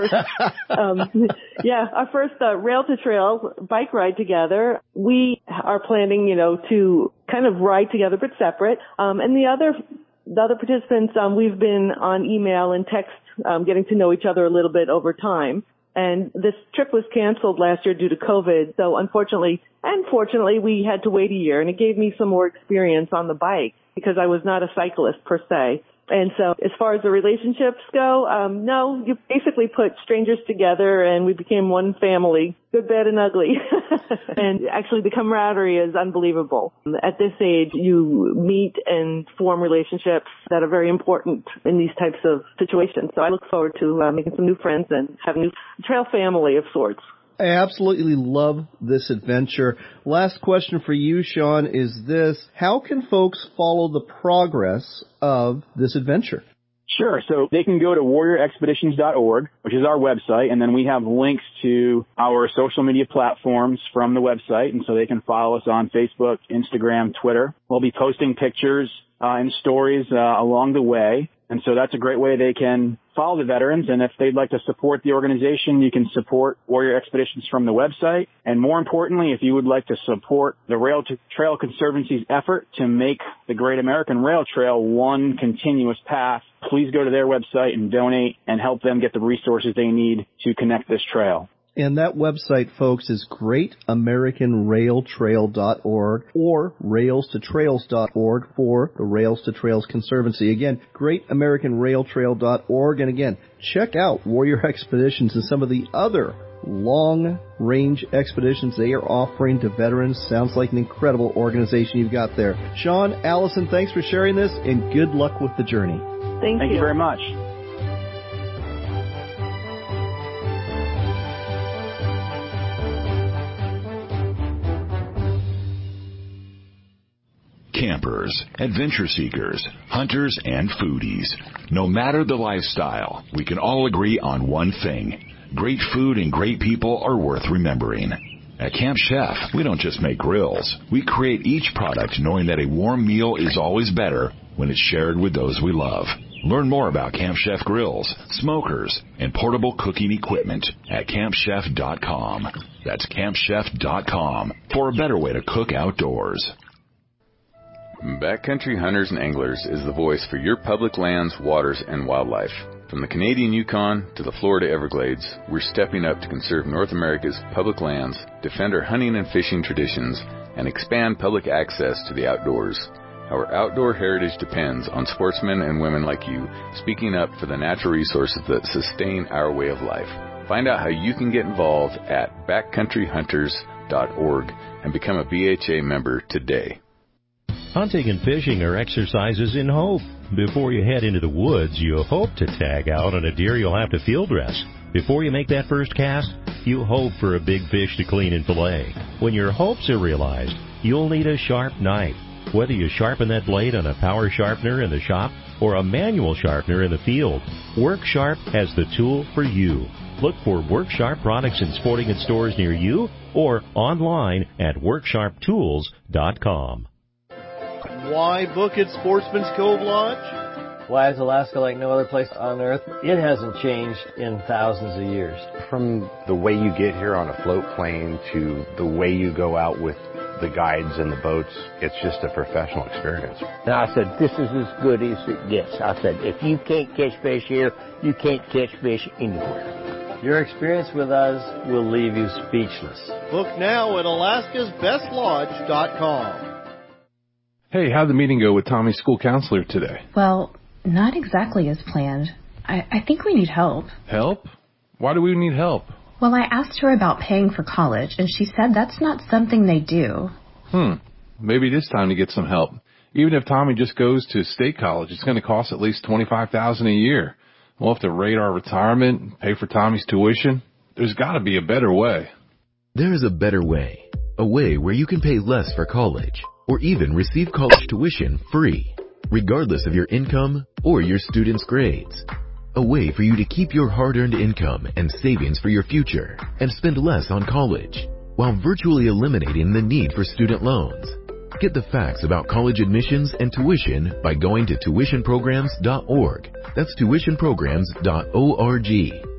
to be our first rail to trail bike ride together. We are planning, to kind of ride together but separate. And the other participants, we've been on email and text, getting to know each other a little bit over time. And this trip was canceled last year due to COVID. So unfortunately and fortunately, we had to wait a year, and it gave me some more experience on the bike because I was not a cyclist per se. And so as far as the relationships go, no, you basically put strangers together and we became one family, good, bad, and ugly. And actually the camaraderie is unbelievable. At this age, you meet and form relationships that are very important in these types of situations. So I look forward to making some new friends and having a new trail family of sorts.
I absolutely love this adventure. Last question for you, Sean, is this: how can folks follow the progress of this adventure?
Sure. So they can go to warriorexpeditions.org, which is our website, and then we have links to our social media platforms from the website, and so they can follow us on Facebook, Instagram, Twitter. We'll be posting pictures and stories along the way. And so that's a great way they can follow the veterans. And if they'd like to support the organization, you can support Warrior Expeditions from the website. And more importantly, if you would like to support the Rail Trail Conservancy's effort to make the Great American Rail Trail one continuous path, please go to their website and donate and help them get the resources they need to connect this trail.
And that website, folks, is greatamericanrailtrail.org or railstotrails.org for the Rails to Trails Conservancy. Again, greatamericanrailtrail.org. And again, check out Warrior Expeditions and some of the other long-range expeditions they are offering to veterans. Sounds like an incredible organization you've got there. Sean, Allison, thanks for sharing this, and good luck with the journey.
Thank you
very much.
Campers, adventure seekers, hunters, and foodies. No matter the lifestyle, we can all agree on one thing. Great food and great people are worth remembering. At Camp Chef, we don't just make grills. We create each product knowing that a warm meal is always better when it's shared with those we love. Learn more about Camp Chef grills, smokers, and portable cooking equipment at campchef.com. That's campchef.com for a better way to cook outdoors.
Backcountry Hunters and Anglers is the voice for your public lands, waters, and wildlife. From the Canadian Yukon to the Florida Everglades, we're stepping up to conserve North America's public lands, defend our hunting and fishing traditions, and expand public access to the outdoors. Our outdoor heritage depends on sportsmen and women like you speaking up for the natural resources that sustain our way of life. Find out how you can get involved at backcountryhunters.org and become a BHA member today.
Hunting and fishing are exercises in hope. Before you head into the woods, you hope to tag out on a deer you'll have to field dress. Before you make that first cast, you hope for a big fish to clean and fillet. When your hopes are realized, you'll need a sharp knife. Whether you sharpen that blade on a power sharpener in the shop or a manual sharpener in the field, WorkSharp has the tool for you. Look for WorkSharp products in sporting goods stores near you or online at WorkSharpTools.com.
Why book at Sportsman's Cove Lodge?
Why is Alaska like no other place on Earth? It hasn't changed in thousands of years.
From the way you get here on a float plane to the way you go out with the guides and the boats, it's just a professional experience.
And I said, this is as good as it gets. I said, if you can't catch fish here, you can't catch fish anywhere.
Your experience with us will leave you speechless.
Book now at alaskasbestlodge.com.
Hey, how'd the meeting go with Tommy's school counselor today?
Well, not exactly as planned. I think we need help.
Help? Why do we need help?
Well, I asked her about paying for college, and she said that's not something they do.
Maybe it is time to get some help. Even if Tommy just goes to state college, it's going to cost at least $25,000 a year. We'll have to rate our retirement, pay for Tommy's tuition. There's got to be a better way.
There is a better way. A way where you can pay less for college, or even receive college tuition free, regardless of your income or your student's grades. A way for you to keep your hard-earned income and savings for your future and spend less on college, while virtually eliminating the need for student loans. Get the facts about college admissions and tuition by going to tuitionprograms.org. That's tuitionprograms.org.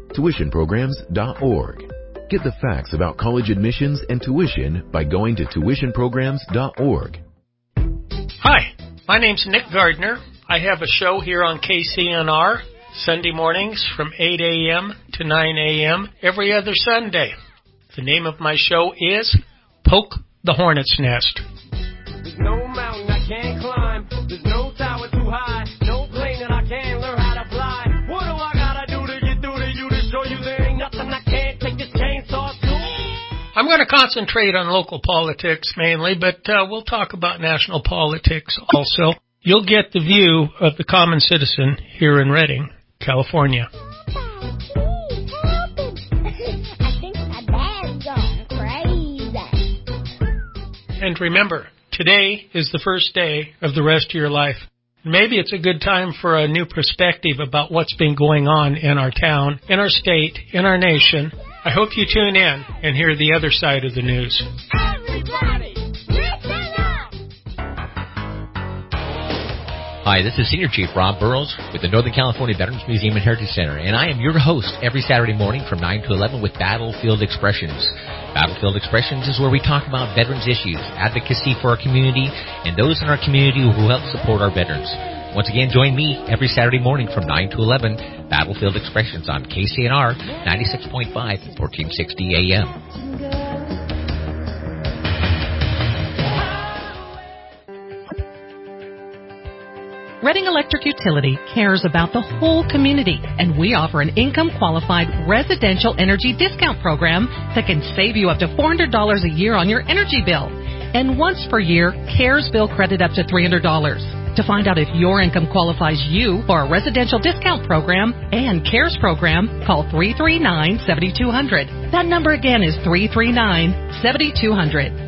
Tuitionprograms.org. Get the facts about college admissions and tuition by going to tuitionprograms.org.
Hi, my name's Nick Gardner. I have a show here on KCNR,
Sunday mornings from 8 a.m. to 9 a.m. every other Sunday. The name of my show is Poke the Hornet's Nest.
There's no mountain I can't climb. There's no tower too high. No plane that I can't learn how to fly. What do I gotta do to get through to you to show you there ain't nothing I can't take this chainsaw to?
I'm going to concentrate on local politics mainly, but we'll talk about national politics also. You'll get the view of the common citizen here in Redding, California. And remember, today is the first day of the rest of your life. Maybe it's a good time for a new perspective about what's been going on in our town, in our state, in our nation. I hope you tune in and hear the other side of the news.
Everybody, listen up!
Hi, this is Senior Chief Rob Burrows with the Northern California Veterans Museum and Heritage Center, and I am your host every Saturday morning from 9 to 11 with Battlefield Expressions. Battlefield Expressions is where we talk about veterans issues, advocacy for our community, and those in our community who help support our veterans. Once again, join me every Saturday morning from 9 to 11, Battlefield Expressions on KCNR 96.5, 1460 AM.
Redding Electric Utility cares about the whole community, and we offer an income-qualified residential energy discount program that can save you up to $400 a year on your energy bill. And once per year, CARES bill credit up to $300. To find out if your income qualifies you for a residential discount program and CARES program, call 339-7200. That number again is 339-7200.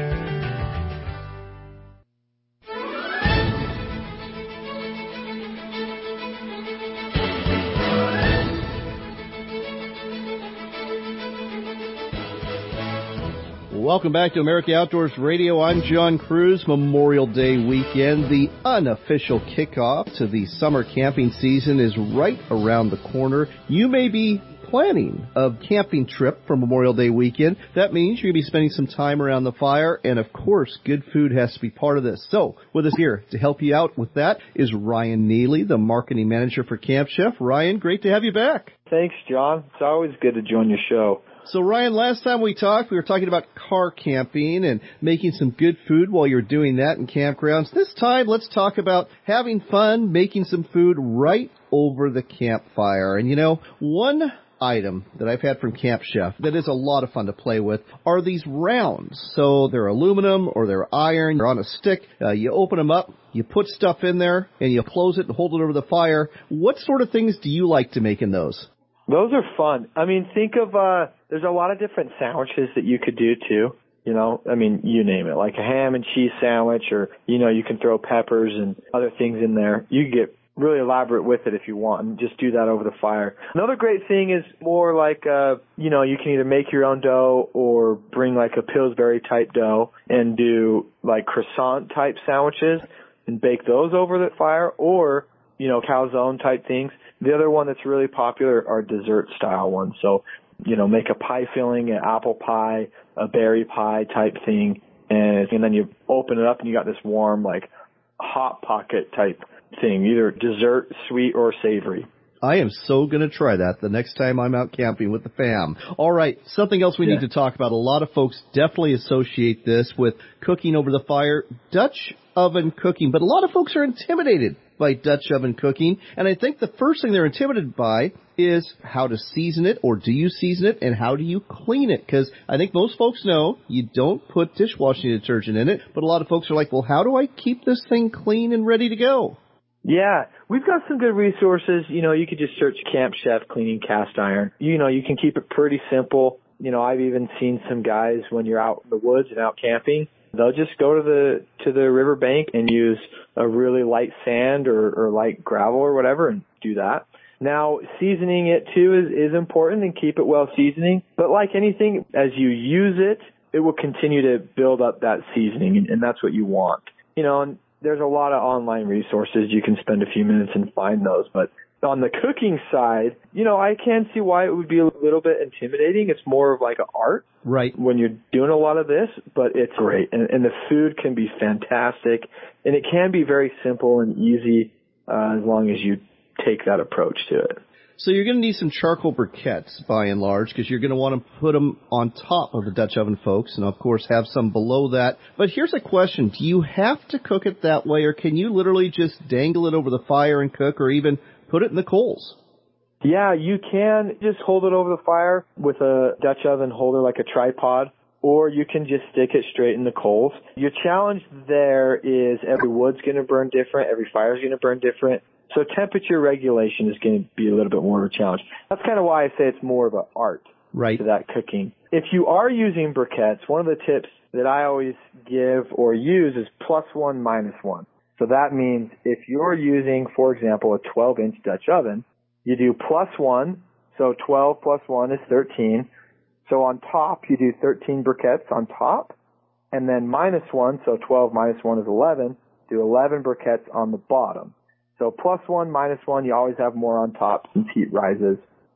Welcome back to America Outdoors Radio. I'm John Cruz. Memorial Day weekend, the unofficial kickoff to the summer camping season, is right around the corner. You may be planning a camping trip for Memorial Day weekend. That means you're going to be spending some time around the fire, and of course, good food has to be part of this. So, with us here to help you out with that is Ryan Neely, the marketing manager for Camp Chef. Ryan, great to have you back.
Thanks, John. It's always good to join your show.
So, Ryan, last time we talked, we were talking about car camping and making some good food while you're doing that in campgrounds. This time, let's talk about having fun, making some food right over the campfire. And, you know, one item that I've had from Camp Chef that is a lot of fun to play with are these rounds. So they're aluminum or they're iron. They're on a stick. You open them up, you put stuff in there, and you close it and hold it over the fire. What sort of things do you like to make in those?
Those are fun. I mean, think of, there's a lot of different sandwiches that you could do too. You know, I mean, you name it, like a ham and cheese sandwich, or, you know, you can throw peppers and other things in there. You can get really elaborate with it if you want, and just do that over the fire. Another great thing is more like, you know, you can either make your own dough or bring like a Pillsbury type dough and do like croissant type sandwiches and bake those over the fire, or, you know, calzone type things. The other one that's really popular are dessert style ones. So, you know, make a pie filling, an apple pie, a berry pie type thing, and then you open it up and you got this warm, like, hot pocket type thing, either dessert, sweet, or savory.
I am so going to try that the next time I'm out camping with the fam. All right, something else we need to talk about. A lot of folks definitely associate this with cooking over the fire, Dutch oven cooking, but a lot of folks are intimidated by Dutch oven cooking, and I think the first thing they're intimidated by is how to season it, or do you season it, and how do you clean it? Because I think most folks know you don't put dishwashing detergent in it, but a lot of folks are like, well, how do I keep this thing clean and ready to go?
Yeah, we've got some good resources. You know, you could just search Camp Chef cleaning cast iron. You know, you can keep it pretty simple. You know, I've even seen some guys when you're out in the woods and out camping, they'll just go to the riverbank and use a really light sand or light gravel or whatever and do that. Now, seasoning it too is important, and keep it well seasoning. But like anything, as you use it, it will continue to build up that seasoning, and that's what you want. You know, and there's a lot of online resources. You can spend a few minutes and find those. But on the cooking side, you know, I can see why it would be a little bit intimidating. It's more of like an art.
Right.
When you're doing a lot of this, but it's great. And the food can be fantastic. And it can be very simple and easy as long as you take that approach to it.
So you're going to need some charcoal briquettes, by and large, because you're going to want to put them on top of the Dutch oven, folks, and, of course, have some below that. But here's a question. Do you have to cook it that way, or can you literally just dangle it over the fire and cook, or even put it in the coals?
Yeah, you can just hold it over the fire with a Dutch oven holder like a tripod, or you can just stick it straight in the coals. Your challenge there is every wood's going to burn different, every fire's going to burn different. So temperature regulation is going to be a little bit more of a challenge. That's kind of why I say it's more of an art to that cooking. If you are using briquettes, one of the tips that I always give or use is +1, -1. So that means if you're using, for example, a 12-inch Dutch oven, you do +1, so 12 plus 1 is 13. So on top, you do 13 briquettes on top, and then -1, so 12 minus 1 is 11, do 11 briquettes on the bottom. So +1, -1, you always have more on top since heat rises.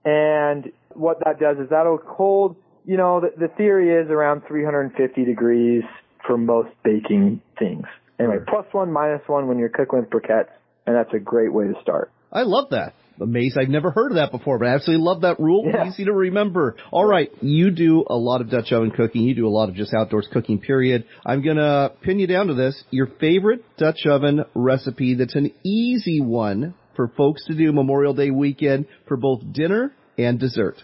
And what that does is that'll hold, you know, the theory is around 350 degrees for most baking things. Anyway, +1, -1 when you're cooking with briquettes, and that's a great way to start.
I love that. Amazing. I've never heard of that before, but I absolutely love that rule. Yeah. Easy to remember. All right. You do a lot of Dutch oven cooking. You do a lot of just outdoors cooking, period. I'm going to pin you down to this. Your favorite Dutch oven recipe that's an easy one for folks to do Memorial Day weekend for both dinner and dessert.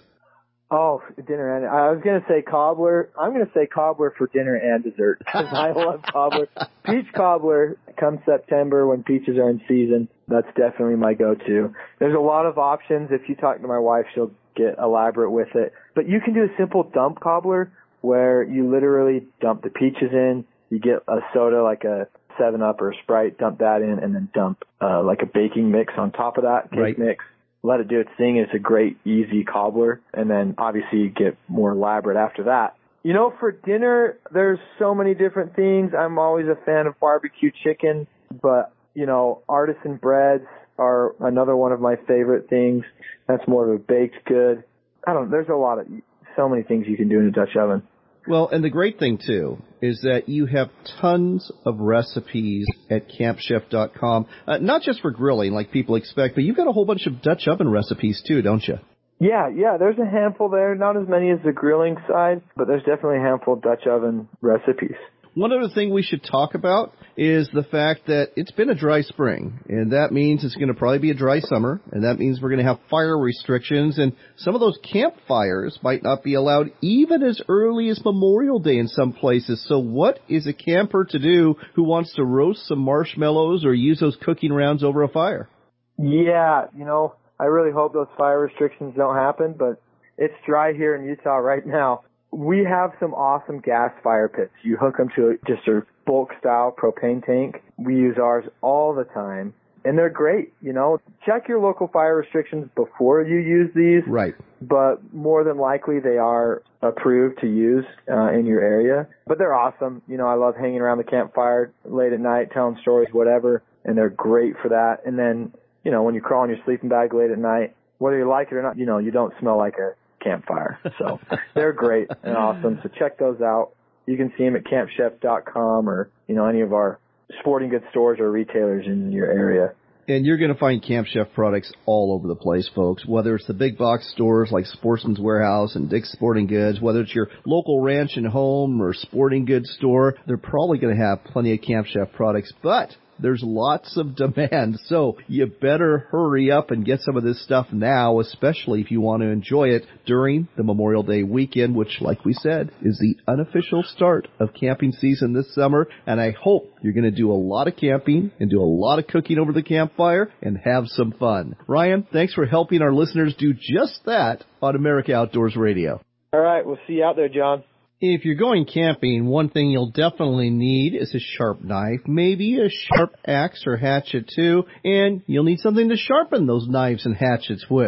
Oh, dinner and I was going to say cobbler. I'm going to say cobbler for dinner and dessert because I love cobbler. Peach cobbler come September when peaches are in season. That's definitely my go-to. There's a lot of options. If you talk to my wife, she'll get elaborate with it. But you can do a simple dump cobbler where you literally dump the peaches in. You get a soda like a 7-Up or a Sprite, dump that in, and then dump like a baking mix on top of that, cake mix. Let it do its thing. It's a great, easy cobbler. And then obviously you get more elaborate after that. You know, for dinner, there's so many different things. I'm always a fan of barbecue chicken, but, you know, artisan breads are another one of my favorite things. That's more of a baked good. There's so many things you can do in a Dutch oven.
Well, and the great thing, too, is that you have tons of recipes at campchef.com, not just for grilling like people expect, but you've got a whole bunch of Dutch oven recipes, too, don't you?
Yeah, there's a handful there. Not as many as the grilling side, but there's definitely a handful of Dutch oven recipes.
One other thing we should talk about is the fact that it's been a dry spring, and that means it's going to probably be a dry summer, and that means we're going to have fire restrictions, and some of those campfires might not be allowed even as early as Memorial Day in some places. So what is a camper to do who wants to roast some marshmallows or use those cooking rounds over a fire?
Yeah, you know, I really hope those fire restrictions don't happen, but it's dry here in Utah right now. We have some awesome gas fire pits. You hook them to just a bulk-style propane tank. We use ours all the time, and they're great. You know, check your local fire restrictions before you use these.
Right.
But more than likely, they are approved to use in your area. But they're awesome. You know, I love hanging around the campfire late at night, telling stories, whatever, and they're great for that. And then, you know, when you crawl in your sleeping bag late at night, whether you like it or not, you know, you don't smell like a campfire. So they're great and awesome. So check those out. You can see them at campchef.com or, you know, any of our sporting goods stores or retailers in your area.
And you're going to find Camp Chef products all over the place, folks, whether it's the big box stores like Sportsman's Warehouse and Dick's Sporting Goods, whether it's your local ranch and home or sporting goods store, they're probably going to have plenty of Camp Chef products. But there's lots of demand, so you better hurry up and get some of this stuff now, especially if you want to enjoy it during the Memorial Day weekend, which, like we said, is the unofficial start of camping season this summer. And I hope you're going to do a lot of camping and do a lot of cooking over the campfire and have some fun. Ryan, thanks for helping our listeners do just that on America Outdoors Radio.
All right, we'll see you out there, John.
If you're going camping, one thing you'll definitely need is a sharp knife, maybe a sharp axe or hatchet too, and you'll need something to sharpen those knives and hatchets with.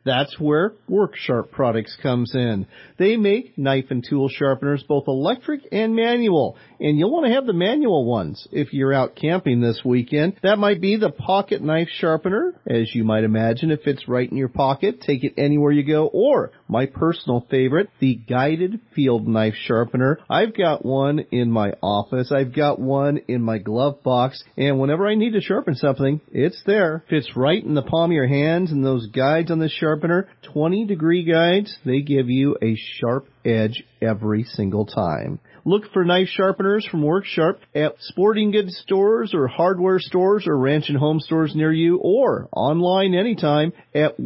That's where WorkSharp Products comes in. They make knife and tool sharpeners, both electric and manual. And you'll want to have the manual ones if you're out camping this weekend. That might be the pocket knife sharpener. As you might imagine, it fits right in your pocket. Take it anywhere you go. Or, my personal favorite, the guided field knife sharpener. I've got one in my office. I've got one in my glove box. And whenever I need to sharpen something, it's there. Fits right in the palm of your hands. And those guides on the sharpener, 20-degree guides, they give you a sharp edge every single time. Look for knife sharpeners from WorkSharp at sporting goods stores or hardware stores or ranch and home stores near you, or online anytime at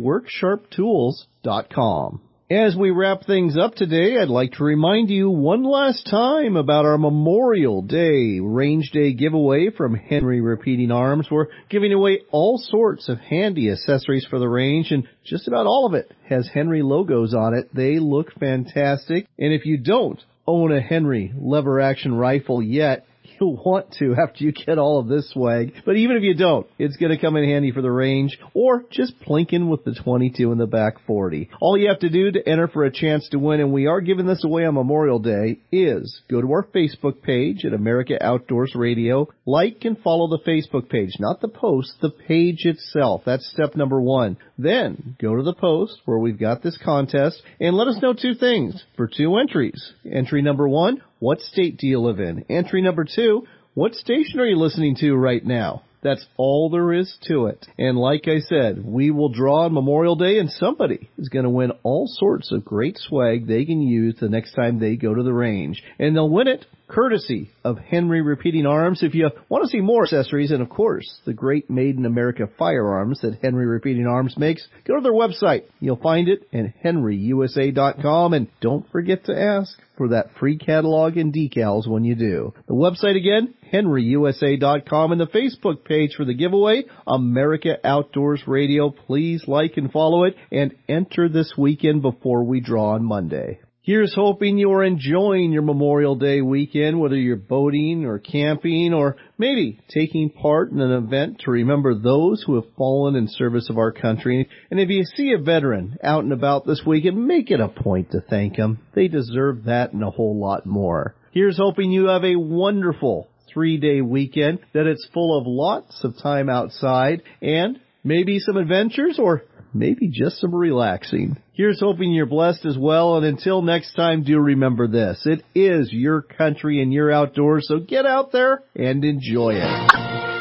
WorkSharpTools.com. As we wrap things up today, I'd like to remind you one last time about our Memorial Day Range Day giveaway from Henry Repeating Arms. We're giving away all sorts of handy accessories for the range, and just about all of it has Henry logos on it. They look fantastic. And if you don't own a Henry lever-action rifle yet, you'll want to after you get all of this swag. But even if you don't, it's going to come in handy for the range, or just plink in with the 22 in the back 40. All you have to do to enter for a chance to win, and we are giving this away on Memorial Day, is go to our Facebook page at America Outdoors Radio. Like and follow the Facebook page, not the post, the page itself. That's step number 1. Then go to the post where we've got this contest and let us know 2 things for 2 entries. Entry number 1, what state do you live in? Entry number 2, what station are you listening to right now? That's all there is to it. And like I said, we will draw on Memorial Day, and somebody is going to win all sorts of great swag they can use the next time they go to the range. And they'll win it courtesy of Henry Repeating Arms. If you want to see more accessories and, of course, the great made-in-America firearms that Henry Repeating Arms makes, go to their website. You'll find it at henryusa.com. And don't forget to ask for that free catalog and decals when you do. The website again, henryusa.com, and the Facebook page for the giveaway, America Outdoors Radio. Please like and follow it and enter this weekend before we draw on Monday. Here's hoping you are enjoying your Memorial Day weekend, whether you're boating or camping or maybe taking part in an event to remember those who have fallen in service of our country. And if you see a veteran out and about this weekend, make it a point to thank them. They deserve that and a whole lot more. Here's hoping you have a wonderful 3-day weekend, that it's full of lots of time outside and maybe some adventures or maybe just some relaxing. Here's hoping you're blessed as well, and until next time, do remember this. It is your country and your outdoors, so get out there and enjoy it.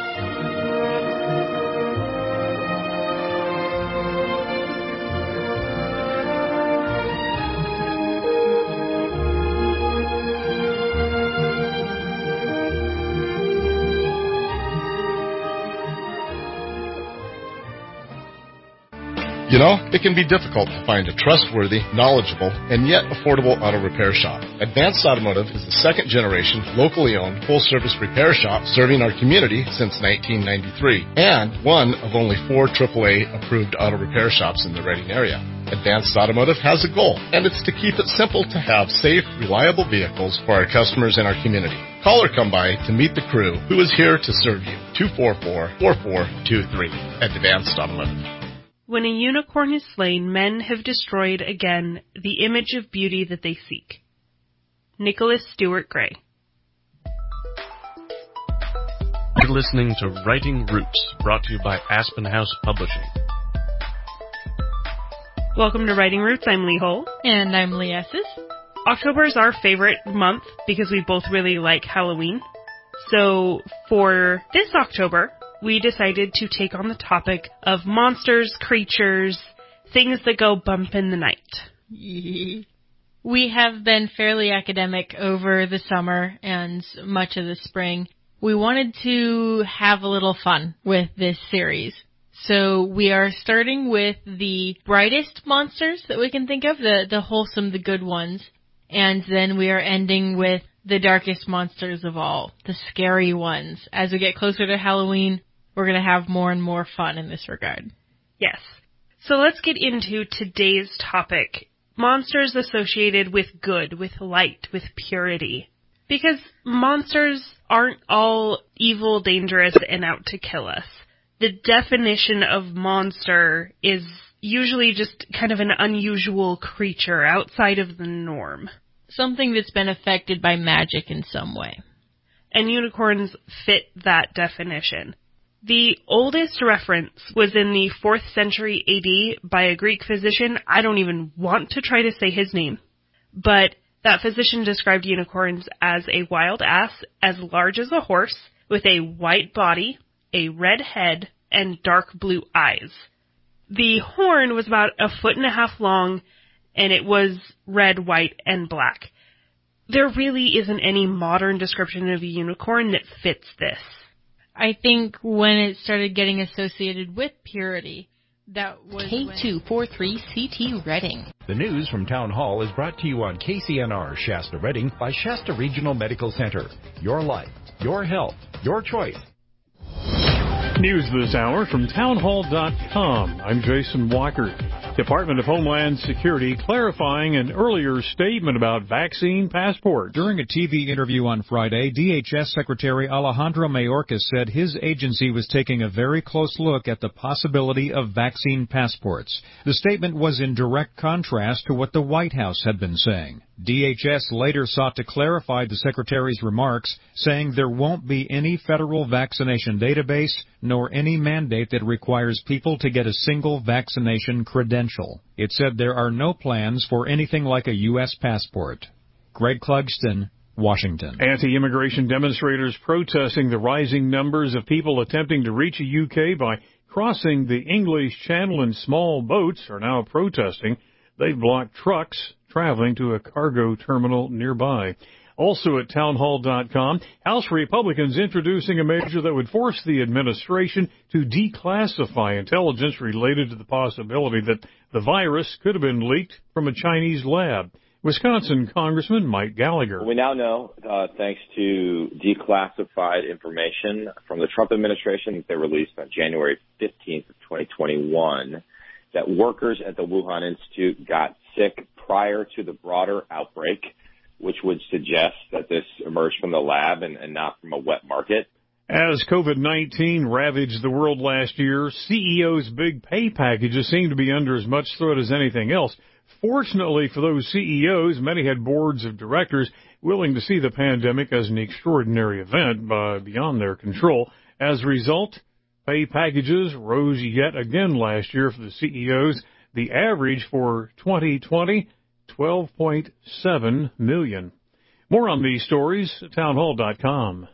You know, it can be difficult to find a trustworthy, knowledgeable, and yet affordable auto repair shop. Advanced Automotive is the second-generation, locally owned, full-service repair shop serving our community since 1993, and one of only 4 AAA-approved auto repair shops in the Reading area. Advanced Automotive has a goal, and it's to keep it simple to have safe, reliable vehicles for our customers and our community. Call or come by to meet the crew who is here to serve you. 244-4423 at Advanced Automotive.
When a unicorn is slain, men have destroyed again the image of beauty that they seek. Nicholas Stewart Gray.
You're listening to Writing Roots, brought to you by Aspen House Publishing.
Welcome to Writing Roots. I'm Lee Hull.
And I'm Lee Esses.
October is our favorite month because we both really like Halloween. So for this October, we decided to take on the topic of monsters, creatures, things that go bump in the night.
We have been fairly academic over the summer and much of the spring. We wanted to have a little fun with this series. So we are starting with the brightest monsters that we can think of, the wholesome, the good ones. And then we are ending with the darkest monsters of all, the scary ones. As we get closer to Halloween, we're going to have more and more fun in this regard.
Yes. So let's get into today's topic. Monsters associated with good, with light, with purity. Because monsters aren't all evil, dangerous, and out to kill us. The definition of monster is usually just kind of an unusual creature outside of the norm.
Something that's been affected by magic in some way.
And unicorns fit that definition. The oldest reference was in the 4th century AD by a Greek physician. I don't even want to try to say his name. But that physician described unicorns as a wild ass as large as a horse, with a white body, a red head, and dark blue eyes. The horn was about 1.5 feet long, and it was red, white, and black. There really isn't any modern description of a unicorn that fits this.
I think when it started getting associated with purity, that was
K243CT Reading. The news from Town Hall is brought to you on KCNR Shasta Reading by Shasta Regional Medical Center. Your life, your health, your choice.
News this hour from townhall.com. I'm Jason Walker. Department of Homeland Security clarifying an earlier statement about vaccine passports.
During a TV interview on Friday, DHS Secretary Alejandro Mayorkas said his agency was taking a very close look at the possibility of vaccine passports. The statement was in direct contrast to what the White House had been saying. DHS later sought to clarify the Secretary's remarks, saying there won't be any federal vaccination database nor any mandate that requires people to get a single vaccination credential. It said there are no plans for anything like a U.S. passport. Greg Clugston, Washington.
Anti-immigration demonstrators protesting the rising numbers of people attempting to reach the UK by crossing the English Channel in small boats are now protesting. They've blocked trucks traveling to a cargo terminal nearby. Also at townhall.com, House Republicans introducing a measure that would force the administration to declassify intelligence related to the possibility that the virus could have been leaked from a Chinese lab. Wisconsin Congressman Mike Gallagher.
We now know, thanks to declassified information from the Trump administration that they released on January 15th of 2021, that workers at the Wuhan Institute got sick prior to the broader outbreak, which would suggest that this emerged from the lab and not from a wet market.
As COVID-19 ravaged the world last year, CEOs' big pay packages seem to be under as much threat as anything else. Fortunately for those CEOs, many had boards of directors willing to see the pandemic as an extraordinary event beyond their control. As a result, pay packages rose yet again last year for the CEOs. The average for 2020, $12.7 million. More on these stories at townhall.com.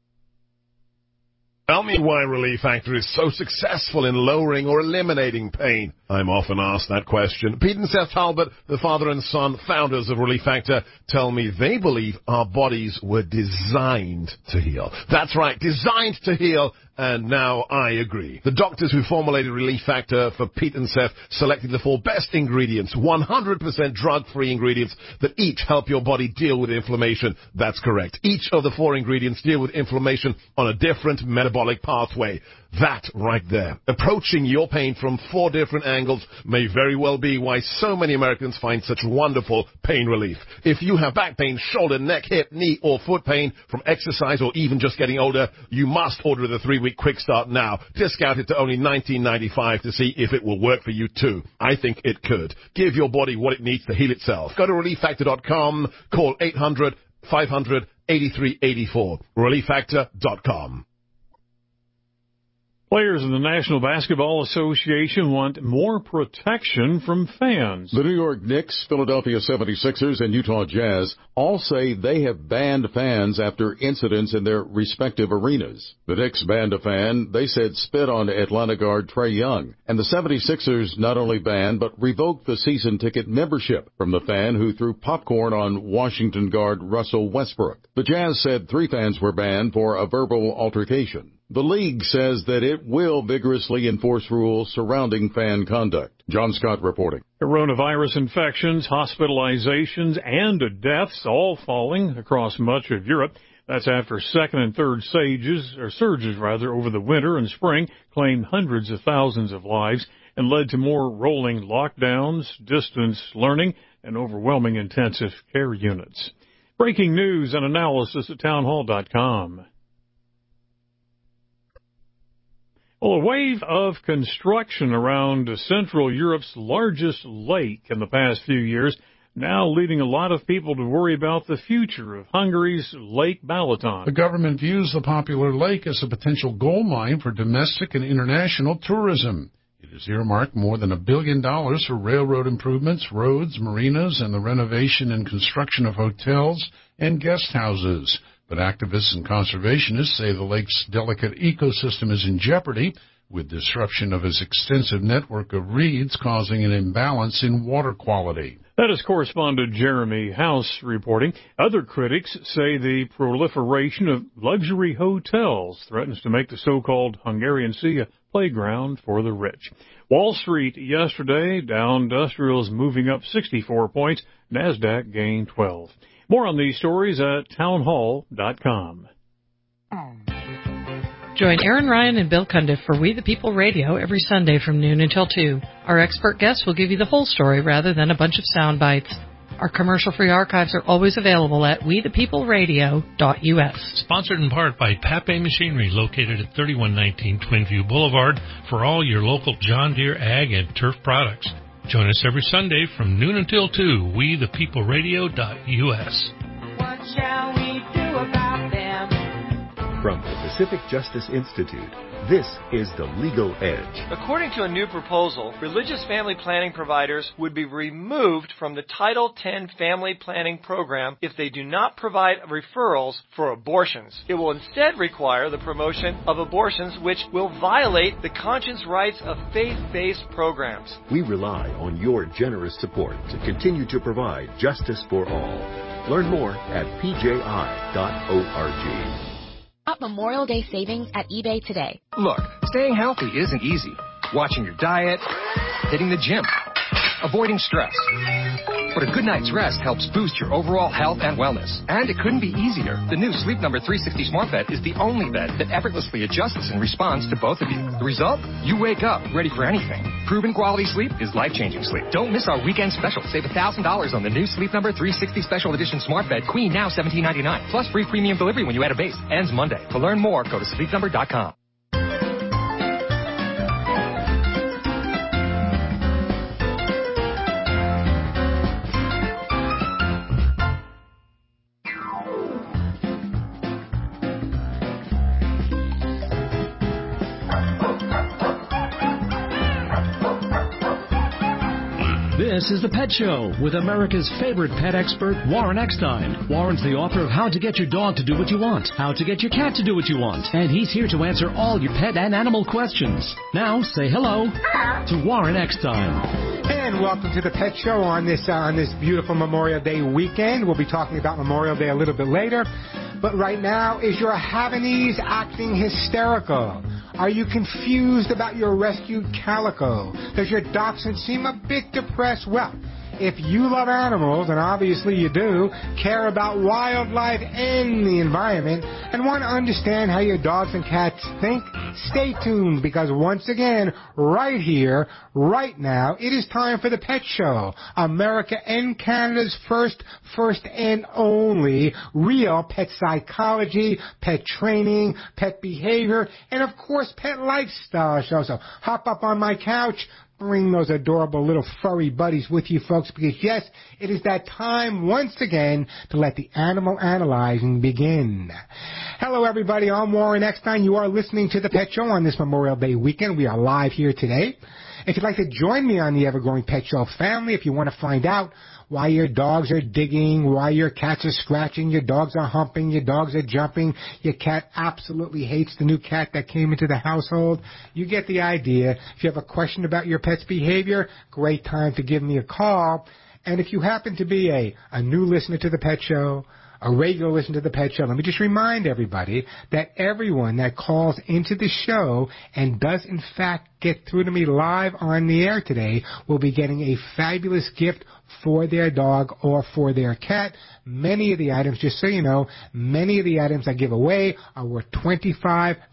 Tell me why Relief Factor is so successful in lowering or eliminating pain. I'm often asked that question. Pete and Seth Talbot, the father and son founders of Relief Factor, tell me they believe our bodies were designed to heal. That's right, designed to heal. And now I agree. The doctors who formulated Relief Factor for Pete and Seth selected the 4 best ingredients, 100% drug-free ingredients that each help your body deal with inflammation. That's correct. Each of the 4 ingredients deal with inflammation on a different metabolic pathway. That right there, approaching your pain from 4 different angles, may very well be why so many Americans find such wonderful pain relief. If you have back pain, shoulder, neck, hip, knee, or foot pain from exercise or even just getting older, you must order the 3-week quick start now. Discounted to only $19.95 to see if it will work for you too. I think it could. Give your body what it needs to heal itself. Go to ReliefFactor.com, call 800-500-8384, ReliefFactor.com.
Players in the National Basketball Association want more protection from fans.
The New York Knicks, Philadelphia 76ers, and Utah Jazz all say they have banned fans after incidents in their respective arenas. The Knicks banned a fan they said spit on Atlanta guard Trae Young. And the 76ers not only banned but revoked the season ticket membership from the fan who threw popcorn on Washington guard Russell Westbrook. The Jazz said 3 fans were banned for a verbal altercation. The league says that it will vigorously enforce rules surrounding fan conduct. John Scott reporting.
Coronavirus infections, hospitalizations, and deaths all falling across much of Europe. That's after second and third surges over the winter and spring claimed hundreds of thousands of lives and led to more rolling lockdowns, distance learning, and overwhelming intensive care units. Breaking news and analysis at townhall.com. Well, a wave of construction around Central Europe's largest lake in the past few years, now leading a lot of people to worry about the future of Hungary's Lake Balaton.
The government views the popular lake as a potential gold mine for domestic and international tourism. It has earmarked more than $1 billion for railroad improvements, roads, marinas, and the renovation and construction of hotels and guest houses. But activists and conservationists say the lake's delicate ecosystem is in jeopardy, with disruption of its extensive network of reeds causing an imbalance in water quality.
That is correspondent Jeremy House reporting. Other critics say the proliferation of luxury hotels threatens to make the so-called Hungarian Sea a playground for the rich. Wall Street yesterday, Dow Industrials moving up 64 points, NASDAQ gained 12. More on these stories at townhall.com.
Join Aaron Ryan and Bill Cundiff for We the People Radio every Sunday from noon until 2. Our expert guests will give you the whole story rather than a bunch of sound bites. Our commercial-free archives are always available at wethepeopleradio.us.
Sponsored in part by Pape Machinery, located at 3119 Twinview Boulevard, for all your local John Deere ag and turf products. Join us every Sunday from noon until 2, wethepeopleradio.us.
What shall we do about them?
From the Pacific Justice Institute, this is The Legal Edge.
According to a new proposal, religious family planning providers would be removed from the Title X family planning program if they do not provide referrals for abortions. It will instead require the promotion of abortions, which will violate the conscience rights of faith-based programs.
We rely on your generous support to continue to provide justice for all. Learn more at pji.org.
Up Memorial Day savings at eBay today.
Look, staying healthy isn't easy. Watching your diet, hitting the gym, avoiding stress. But a good night's rest helps boost your overall health and wellness. And it couldn't be easier. The new Sleep Number 360 Smart Bed is the only bed that effortlessly adjusts and responds to both of you. The result? You wake up ready for anything. Proven quality sleep is life-changing sleep. Don't miss our weekend special. Save $1,000 on the new Sleep Number 360 Special Edition Smart Bed Queen, now $17.99. Plus free premium delivery when you add a base. Ends Monday. To learn more, go to sleepnumber.com.
This is The Pet Show with America's favorite pet expert, Warren Eckstein. Warren's the author of How to Get Your Dog to Do What You Want, How to Get Your Cat to Do What You Want, and he's here to answer all your pet and animal questions. Now, say hello to Warren Eckstein.
And welcome to The Pet Show on this beautiful Memorial Day weekend. We'll be talking about Memorial Day a little bit later. But right now, is your Havanese acting hysterical? Are you confused about your rescued calico? Does your dachshund seem a bit depressed? Well, if you love animals, and obviously you do, care about wildlife and the environment, and want to understand how your dogs and cats think, stay tuned, because once again, right here, right now, it is time for The Pet Show, America and Canada's first and only real pet psychology, pet training, pet behavior, and of course, pet lifestyle show. So hop up on my couch, bring those adorable little furry buddies with you, folks, because yes, it is that time once again to let the animal analyzing begin. Hello, everybody. I'm Warren Eckstein. You are listening to The Pet Show on this Memorial Day weekend. We are live here today. If you'd like to join me on the ever-growing Pet Show family, if you want to find out why your dogs are digging, why your cats are scratching, your dogs are humping, your dogs are jumping, your cat absolutely hates the new cat that came into the household, you get the idea. If you have a question about your pet's behavior, great time to give me a call. And if you happen to be a new listener to The Pet Show, a regular listener to The Pet Show, let me just remind everybody that everyone that calls into the show and does in fact get through to me live on the air today will be getting a fabulous gift for their dog or for their cat. Many of the items, just so you know, many of the items I give away are worth $25,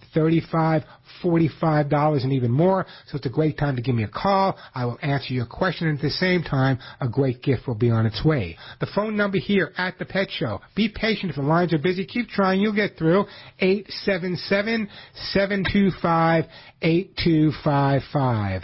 $35, $45, and even more. So it's a great time to give me a call. I will answer your question, and at the same time, a great gift will be on its way. The phone number here at the Pet Show. Be patient if the lines are busy. Keep trying. You'll get through. 877-725-8255.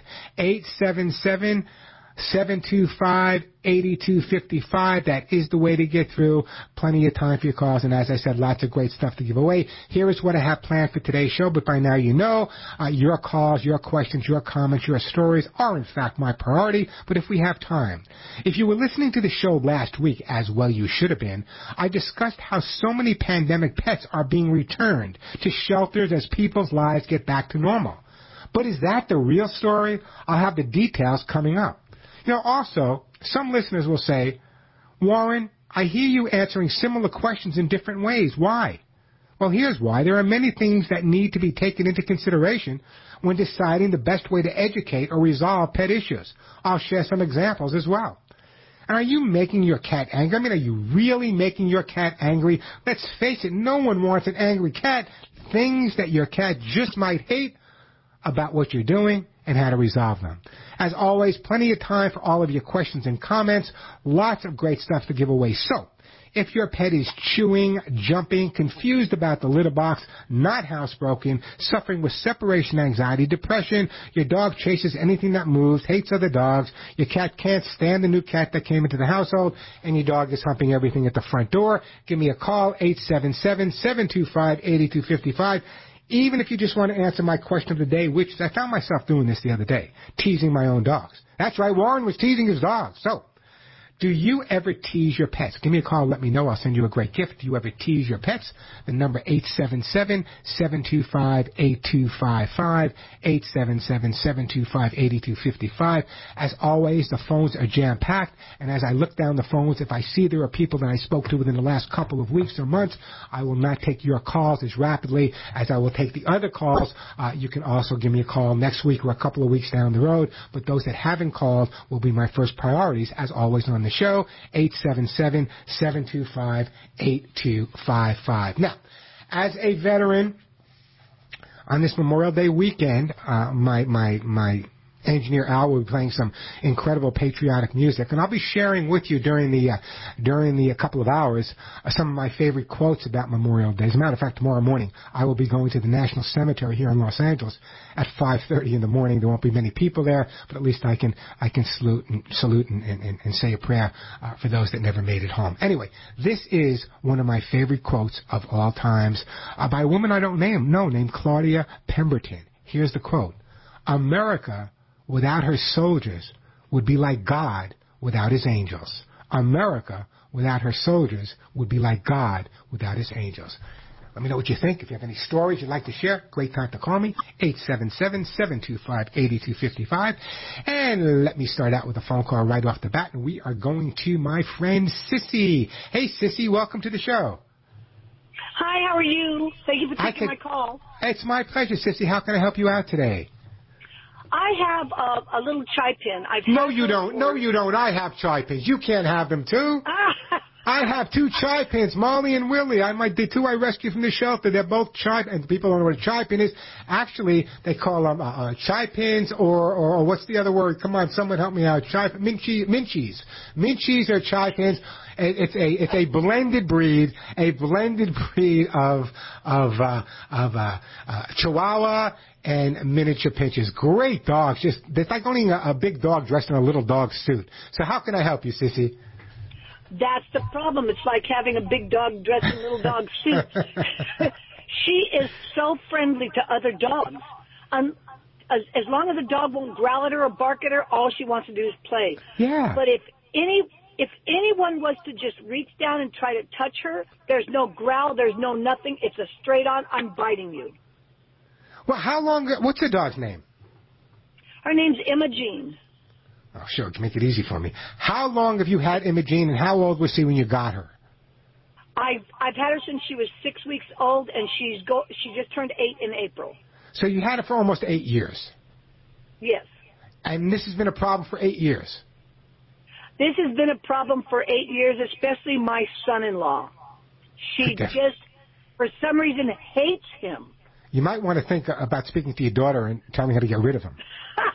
877-725-8255. That is the way to get through. Plenty of time for your calls, and as I said, lots of great stuff to give away. Here is what I have planned for today's show, but by now you know your calls, your questions, your comments, your stories are in fact my priority, but if we have time. If you were listening to the show last week, as well you should have been, I discussed how so many pandemic pets are being returned to shelters as people's lives get back to normal. But is that the real story? I'll have the details coming up. You know, also, some listeners will say, Warren, I hear you answering similar questions in different ways. Why? Well, here's why. There are many things that need to be taken into consideration when deciding the best way to educate or resolve pet issues. I'll share some examples as well. And are you making your cat angry? I mean, are you really making your cat angry? Let's face it, no one wants an angry cat. Things that your cat just might hate about what you're doing and how to resolve them. As always, plenty of time for all of your questions and comments. Lots of great stuff to give away. So, if your pet is chewing, jumping, confused about the litter box, not housebroken, suffering with separation anxiety, depression, your dog chases anything that moves, hates other dogs, your cat can't stand the new cat that came into the household, and your dog is humping everything at the front door, give me a call, 877-725-8255. Even if you just want to answer my question of the day, which I found myself doing this the other day, teasing my own dogs. That's right, Warren was teasing his dogs. So, do you ever tease your pets? Give me a call, let me know. I'll send you a great gift. Do you ever tease your pets? The number 877-725-8255, 877-725-8255. As always, the phones are jam-packed, and as I look down the phones, if I see there are people that I spoke to within the last couple of weeks or months, I will not take your calls as rapidly as I will take the other calls. You can also give me a call next week or a couple of weeks down the road, but those that haven't called will be my first priorities, as always, on the show, 877-725-8255. Now, as a veteran, on this Memorial Day weekend, my engineer Al will be playing some incredible patriotic music, and I'll be sharing with you during the couple of hours some of my favorite quotes about Memorial Day. As a matter of fact, tomorrow morning I will be going to the National Cemetery here in Los Angeles at 5:30 in the morning. There won't be many people there, but at least I can salute and say a prayer for those that never made it home. Anyway, this is one of my favorite quotes of all times by a woman I don't know named Claudia Pemberton. Here's the quote: "America without her soldiers would be like God without his angels. America without her soldiers would be like God without his angels." Let me know what you think. If you have any stories you'd like to share, great time to call me, 877-725-8255. And let me start out with a phone call right off the bat, and we are going to my friend Sissy. Hey, Sissy, welcome to the show.
Hi, how are you? Thank you for taking my call.
It's my pleasure, Sissy. How can I help you out today?
I have a little chai pin.
No, you don't. No, you don't. I have chai pins. You can't have them, too. I have two chai pins, Molly and Willie. The two I rescued from the shelter. They're both chai, and people don't know what a chai pin is. Actually, they call them chai pins, or what's the other word? Come on, someone help me out. Minchies. Minchies are chai pins. It's a blended breed of Chihuahua and miniature pinchers. Great dogs. It's like owning a big dog dressed in a little dog suit. So how can I help you, Sissy?
That's the problem. It's like having a big dog dressed in a little dog suit. She is so friendly to other dogs. As long as the dog won't growl at her or bark at her, all she wants to do is play.
Yeah.
But if anyone was to just reach down and try to touch her, there's no growl, there's no nothing. It's a straight on, I'm biting you.
Well, how long? What's the dog's name?
Her name's Imogene.
Oh, sure. Make it easy for me. How long have you had Imogene, and how old was she when you got her?
I've had her since she was 6 weeks old, and she just turned 8 in April.
So you had her for almost 8 years.
Yes.
And this has been a problem for 8 years.
This has been a problem for 8 years, especially my son-in-law. She just, for some reason, hates him.
you might want to think about speaking to your daughter and telling her to get rid of him.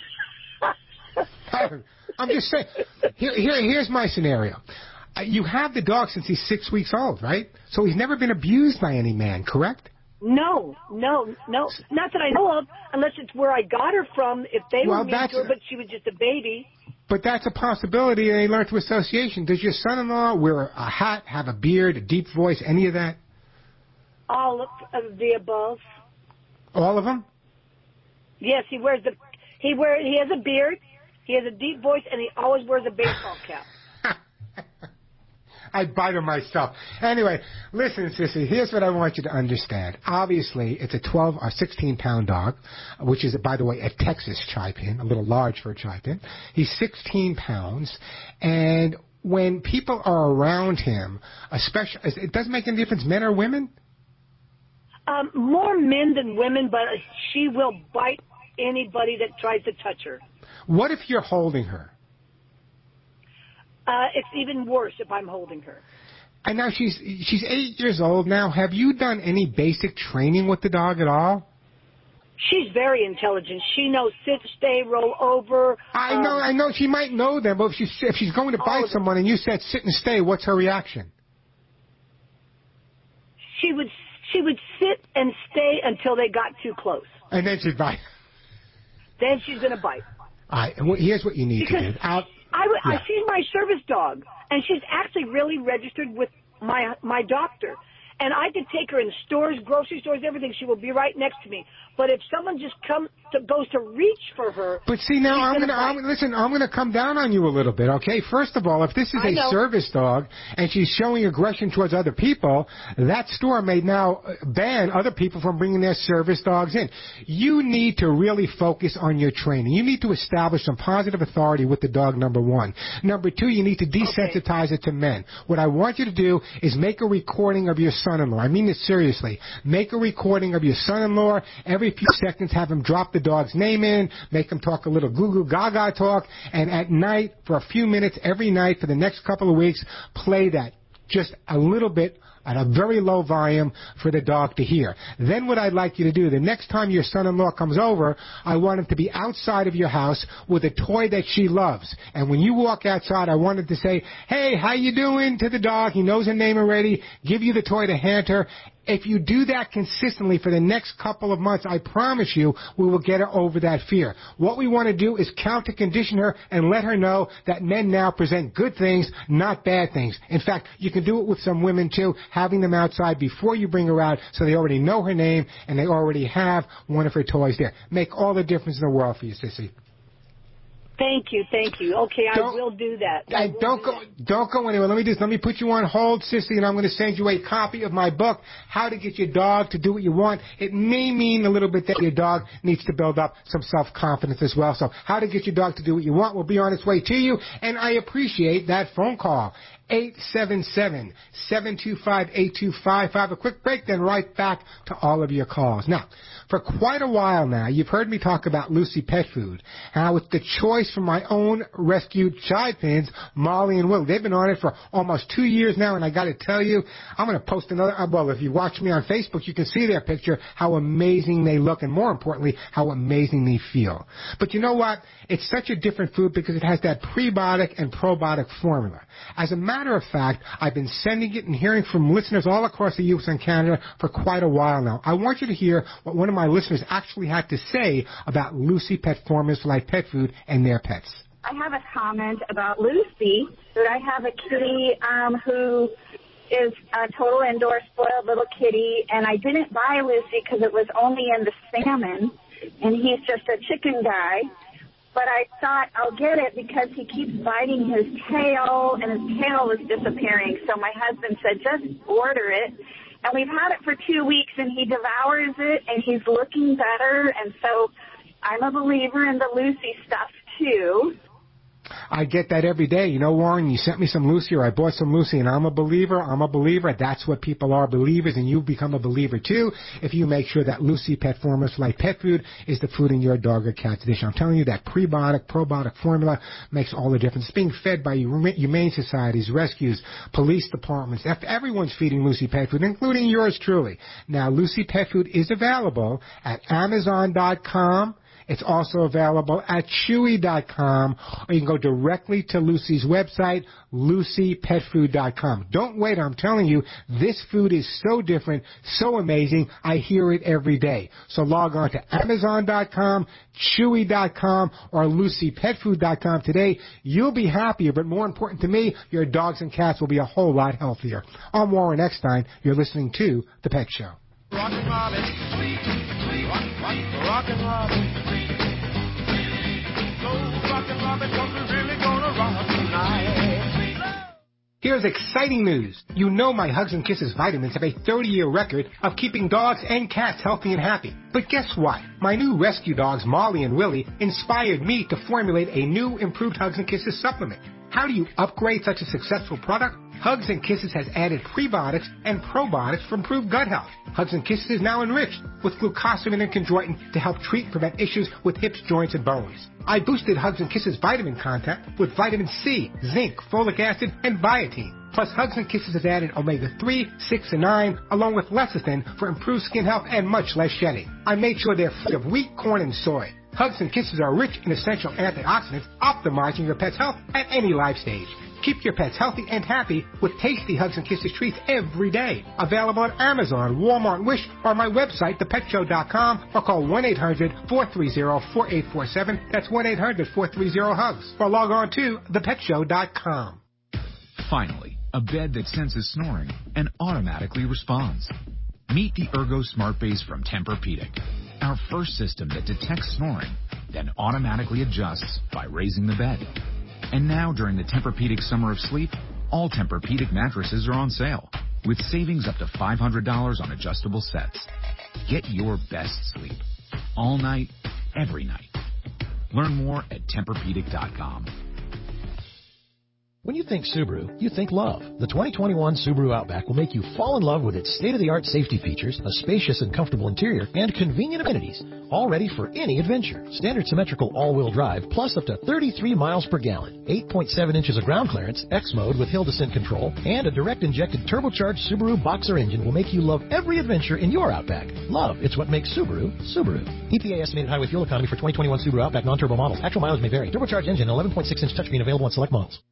I'm just saying. Here's my scenario. You have the dog since he's 6 weeks old, right? So he's never been abused by any man, correct?
No. Not that I know of, unless it's where I got her from. If they were mean to her, but she was just a baby.
But that's a possibility, and they learn through association. Does your son-in-law wear a hat, have a beard, a deep voice, any of that?
All of the above.
All of them?
Yes, he has a beard, he has a deep voice, and he always wears a baseball cap.
I'd bite him myself. Anyway, listen, Sissy, here's what I want you to understand. Obviously, it's a 12 or 16-pound dog, which is, by the way, a Texas Chi-Pin, a little large for a Chi-Pin. He's 16 pounds, and when people are around him, especially, it doesn't make any difference, men or women?
More men than women, but she will bite anybody that tries to touch her.
What if you're holding her?
It's even worse if I'm holding her.
And now she's 8 years old now. Have you done any basic training with the dog at all?
She's very intelligent. She knows sit, stay, roll over.
I know. She might know them, but if she's going to bite someone and you said sit and stay, what's her reaction?
She would sit and stay until they got too close.
And then she'd bite.
Then she's going to bite.
All right, and here's what you need to do.
She's my service dog, and she's actually really registered with my doctor. And I could take her in stores, grocery stores, everything. She will be right next to me. But if someone just goes to reach for her...
But see, now I'm going to come down on you a little bit, okay? First of all, if this is a service dog and she's showing aggression towards other people, that store may now ban other people from bringing their service dogs in. You need to really focus on your training. You need to establish some positive authority with the dog, number one. Number two, you need to desensitize it to men. What I want you to do is make a recording of your son-in-law. I mean this seriously. Make a recording of your son-in-law. Every few seconds, have him drop the dog's name in, make him talk a little goo-goo gaga talk, and at night, for a few minutes every night for the next couple of weeks, play that just a little bit at a very low volume for the dog to hear. Then what I'd like you to do, the next time your son-in-law comes over, I want him to be outside of your house with a toy that she loves. And when you walk outside, I want him to say, hey, how you doing, to the dog. He knows her name already. Give you the toy to hand her. If you do that consistently for the next couple of months, I promise you we will get her over that fear. What we want to do is counter condition her and let her know that men now present good things, not bad things. In fact, you can do it with some women too, having them outside before you bring her out so they already know her name and they already have one of her toys there. Make all the difference in the world for you, Sissy.
Thank you. Okay, I will do that.
Don't go anywhere. Let me put you on hold, Sissy, and I'm going to send you a copy of my book, How to Get Your Dog to Do What You Want. It may mean a little bit that your dog needs to build up some self-confidence as well. So How to Get Your Dog to Do What You Want will be on its way to you, and I appreciate that phone call. 877-725-8255. A quick break, then right back to all of your calls. Now, for quite a while now, you've heard me talk about Lucy Pet Food. How it's the choice from my own rescued Chi-Pins, Molly and Will. They've been on it for almost 2 years now, and I got to tell you, I'm going to post another. Well, if you watch me on Facebook, you can see their picture, how amazing they look, and more importantly, how amazing they feel. But you know what? It's such a different food because it has that prebiotic and probiotic formula. As a matter of fact, I've been sending it and hearing from listeners all across the U.S. and Canada for quite a while now. I want you to hear what one of my listeners actually had to say about Lucy Pet Formulas for Life Pet Food and their pets.
I have a comment about Lucy, that I have a kitty who is a total indoor spoiled little kitty, and I didn't buy Lucy because it was only in the salmon, and he's just a chicken guy. But I thought I'll get it because he keeps biting his tail, and his tail was disappearing. So my husband said, just order it. And we've had it for 2 weeks, and he devours it, and he's looking better. And so I'm a believer in the Lucy stuff, too.
I get that every day. You know, Warren, you sent me some Lucy, or I bought some Lucy, and I'm a believer. That's what people are, believers, and you become a believer too if you make sure that Lucy Pet Formula Select Pet Food is the food in your dog or cat's dish. I'm telling you that prebiotic, probiotic formula makes all the difference. It's being fed by humane societies, rescues, police departments. Everyone's feeding Lucy Pet Food, including yours truly. Now, Lucy Pet Food is available at Amazon.com. It's also available at Chewy.com, or you can go directly to Lucy's website, LucyPetFood.com. Don't wait, I'm telling you, this food is so different, so amazing, I hear it every day. So log on to Amazon.com, Chewy.com, or LucyPetFood.com today. You'll be happier, but more important to me, your dogs and cats will be a whole lot healthier. I'm Warren Eckstein. You're listening to The Pet Show.
Rockin' Robin, sweet, sweet, rockin' Robin.
Here's exciting news. You know my Hugs and Kisses vitamins have a 30-year record of keeping dogs and cats healthy and happy. But guess what? My new rescue dogs, Molly and Willie, inspired me to formulate a new improved Hugs and Kisses supplement. How do you upgrade such a successful product? Hugs and Kisses has added prebiotics and probiotics for improved gut health. Hugs and Kisses is now enriched with glucosamine and chondroitin to help treat, prevent issues with hips, joints, and bones. I boosted Hugs and Kisses vitamin content with vitamin C, zinc, folic acid, and biotin. Plus, Hugs and Kisses has added omega-3, 6, and 9, along with lecithin for improved skin health and much less shedding. I made sure they're free of wheat, corn, and soy. Hugs and Kisses are rich in essential antioxidants, optimizing your pet's health at any life stage. Keep your pets healthy and happy with tasty Hugs and Kisses treats every day. Available on Amazon, Walmart, Wish, or my website, thepetshow.com, or call 1-800-430-4847. That's 1-800-430-HUGS. Or log on to thepetshow.com.
Finally, a bed that senses snoring and automatically responds. Meet the Ergo Smart Base from Tempur-Pedic, our first system that detects snoring, then automatically adjusts by raising the bed. And now, during the Tempur-Pedic Summer of Sleep, all Tempur-Pedic mattresses are on sale, with savings up to $500 on adjustable sets. Get your best sleep, all night, every night. Learn more at Tempur-Pedic.com.
When you think Subaru, you think love. The 2021 Subaru Outback will make you fall in love with its state-of-the-art safety features, a spacious and comfortable interior, and convenient amenities, all ready for any adventure. Standard symmetrical all-wheel drive, plus up to 33 miles per gallon, 8.7 inches of ground clearance, X mode with hill descent control, and a direct-injected turbocharged Subaru Boxer engine will make you love every adventure in your Outback. Love, it's what makes Subaru, Subaru. EPA estimated highway fuel economy for 2021 Subaru Outback non-turbo models. Actual mileage may vary. Turbocharged engine, 11.6-inch touchscreen available on select models.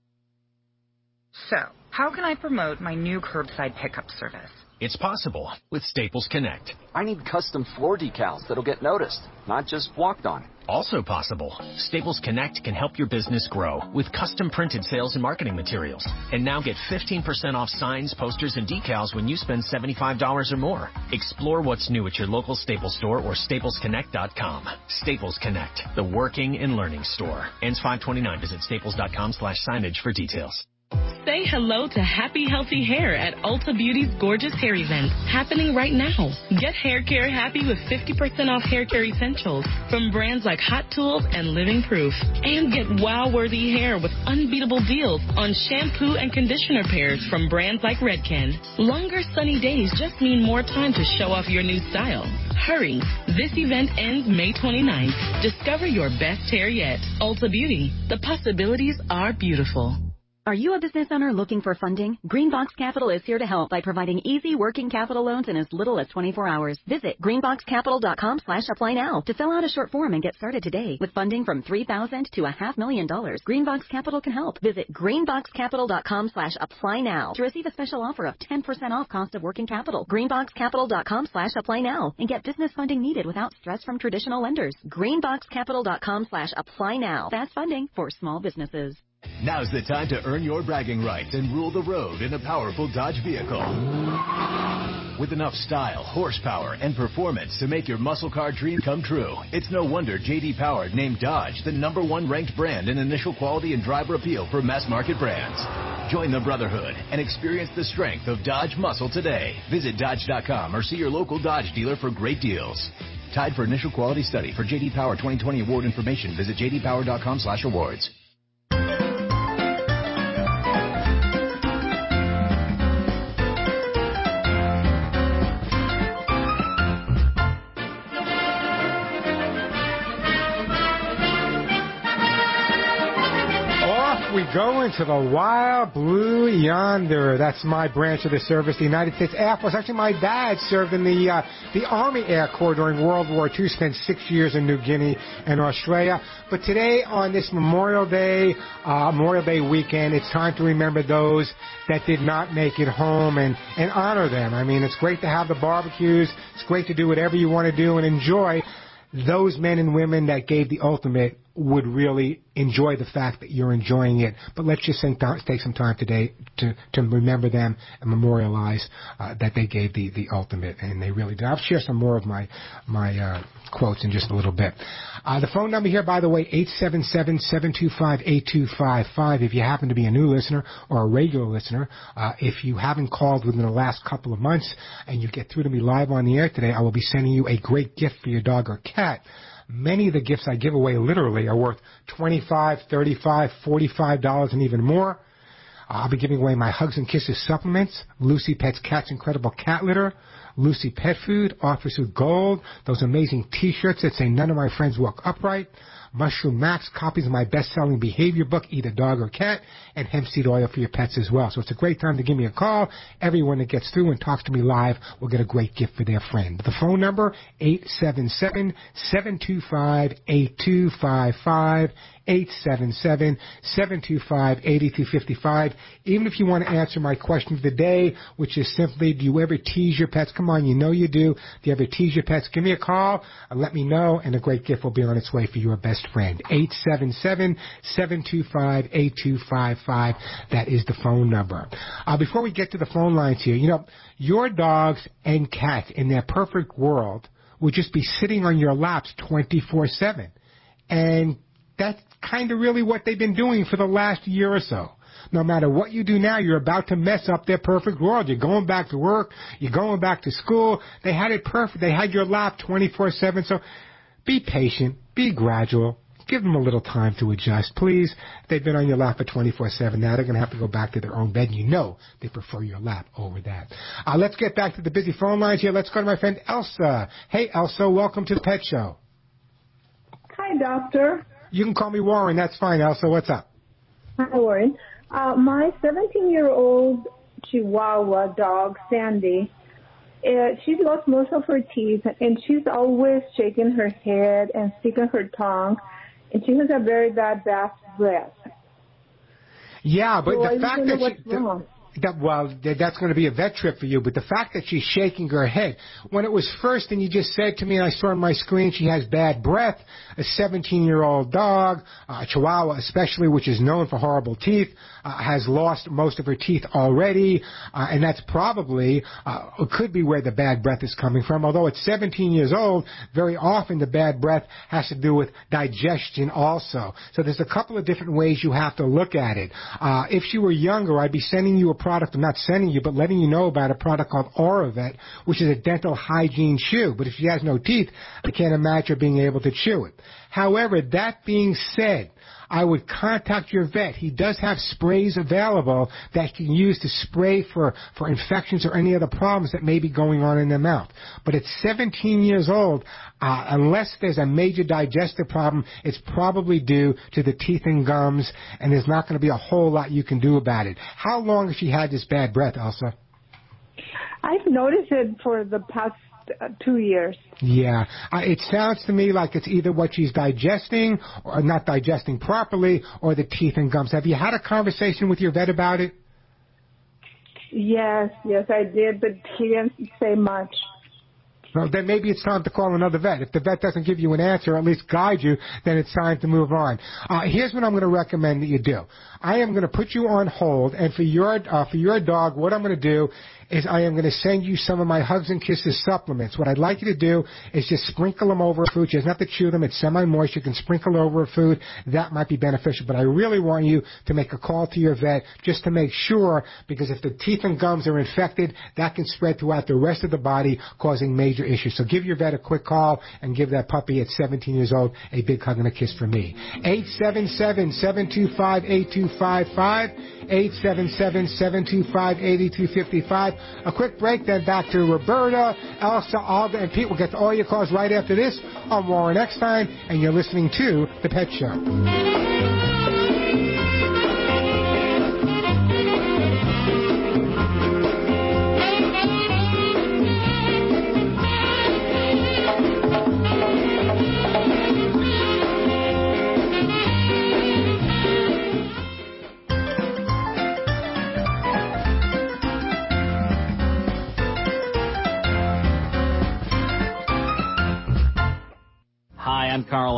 So, how can I promote my new curbside pickup service?
It's possible with Staples Connect.
I need custom floor decals that'll get noticed, not just walked on.
Also possible, Staples Connect can help your business grow with custom printed sales and marketing materials. And now get 15% off signs, posters, and decals when you spend $75 or more. Explore what's new at your local Staples store or staplesconnect.com. Staples Connect, the working and learning store. Ends 5/29. Visit staples.com/signage for details.
Say hello to happy, healthy hair at Ulta Beauty's Gorgeous Hair Event, happening right now. Get hair care happy with 50% off hair care essentials from brands like Hot Tools and Living Proof. And get wow-worthy hair with unbeatable deals on shampoo and conditioner pairs from brands like Redken. Longer sunny days just mean more time to show off your new style. Hurry. This event ends May 29th. Discover your best hair yet. Ulta Beauty. The possibilities are beautiful.
Are you a business owner looking for funding? Greenbox Capital is here to help by providing easy working capital loans in as little as 24 hours. Visit greenboxcapital.com/apply now to fill out a short form and get started today. With funding from $3,000 to $500,000, Greenbox Capital can help. Visit greenboxcapital.com/apply now to receive a special offer of 10% off cost of working capital. Greenboxcapital.com/apply now and get business funding needed without stress from traditional lenders. Greenboxcapital.com/apply now. Fast funding for small businesses.
Now's the time to earn your bragging rights and rule the road in a powerful Dodge vehicle. With enough style, horsepower, and performance to make your muscle car dream come true, it's no wonder J.D. Power named Dodge the #1 ranked brand in initial quality and driver appeal for mass market brands. Join the brotherhood and experience the strength of Dodge muscle today. Visit Dodge.com or see your local Dodge dealer for great deals. Tied for initial quality study. For J.D. Power 2020 award information, visit jdpower.com/awards.
we go into the wild blue yonder. That's my branch of the service, the United States Air Force. Actually, my dad served in the Army Air Corps during World War II, spent 6 years in New Guinea and Australia. But today, on this Memorial Day weekend, it's time to remember those that did not make it home and honor them. I mean, it's great to have the barbecues. It's great to do whatever you want to do and enjoy. Those men and women that gave the ultimate would really enjoy the fact that you're enjoying it. But let's just take some time today to remember them and memorialize that they gave the ultimate, and they really did. I'll share some more of my quotes in just a little bit. The phone number here, by the way, 877-725-8255. If you happen to be a new listener or a regular listener, if you haven't called within the last couple of months and you get through to me live on the air today, I will be sending you a great gift for your dog or cat. Many of the gifts I give away literally are worth $25, $35, $45 and even more. I'll be giving away my Hugs and Kisses supplements, Lucy Pet's Cat's Incredible Cat Litter, Lucy Pet Food, Officer Gold, those amazing T-shirts that say None of My Friends Walk Upright, Mushroom Max, copies of my best-selling behavior book, Either Dog or Cat, and hemp seed oil for your pets as well. So it's a great time to give me a call. Everyone that gets through and talks to me live will get a great gift for their friend. The phone number, 877-725-8255, 877-725-8255. Even if you want to answer my question of the day, which is simply, do you ever tease your pets? Come on, you know you do. Do you ever tease your pets? Give me a call and let me know, and a great gift will be on its way for your best friend. 877-725-8255. That is the phone number. Before we get to the phone lines here, your dogs and cats in their perfect world would just be sitting on your laps 24/7. And that's kind of really what they've been doing for the last year or so. No matter what you do now, you're about to mess up their perfect world. You're going back to work. You're going back to school. They had it perfect. They had your lap 24/7. So be patient. Be gradual. Give them a little time to adjust, please. They've been on your lap for 24/7. Now they're going to have to go back to their own bed. You know they prefer your lap over that. Let's get back to the busy phone lines here. Let's go to my friend Elsa. Hey, Elsa, welcome to the Pet Show.
Hi, Doctor.
You can call me Warren. That's fine, Elsa. What's up?
Hi, Warren. My 17-year-old Chihuahua dog, Sandy, she's lost most of her teeth, and she's always shaking her head and sticking her tongue, and she has a very bad breath.
Yeah, but
so
the fact that that's going to be a vet trip for you, but the fact that she's shaking her head, when it was first and you just said to me, and I saw on my screen, she has bad breath, a 17-year-old dog, a Chihuahua especially, which is known for horrible teeth, has lost most of her teeth already, and that's probably, could be where the bad breath is coming from. Although it's 17 years old, very often the bad breath has to do with digestion also. So there's a couple of different ways you have to look at it. If she were younger, I'd be sending you a product, I'm not sending you, but letting you know about a product called Oravet, which is a dental hygiene chew. But if she has no teeth, I can't imagine her being able to chew it. However, that being said, I would contact your vet. He does have sprays available that you can use to spray for infections or any other problems that may be going on in their mouth. But at 17 years old, unless there's a major digestive problem, it's probably due to the teeth and gums, and there's not going to be a whole lot you can do about it. How long has she had this bad breath, Elsa?
I've noticed it for the past 2 years.
Yeah. It sounds to me like it's either what she's digesting or not digesting properly or the teeth and gums. Have you had a conversation with your vet about it?
Yes, I did, but he didn't say much.
Well, then maybe it's time to call another vet. If the vet doesn't give you an answer, or at least guide you, then it's time to move on. Here's what I'm going to recommend that you do. I am going to put you on hold, and for your dog, what I'm going to do is I am going to send you some of my Hugs and Kisses supplements. What I'd like you to do is just sprinkle them over food. She doesn't have to chew them. It's semi-moist. You can sprinkle over food. That might be beneficial. But I really want you to make a call to your vet just to make sure, because if the teeth and gums are infected, that can spread throughout the rest of the body, causing major issues. So give your vet a quick call and give that puppy at 17 years old a big hug and a kiss from me. 877-725-8255. 877-725-8255. A quick break, then back to Roberta, Elsa, Alda, and Pete. We'll get to all your calls right after this. I'm Warren Eckstein, and you're listening to The Pet Show.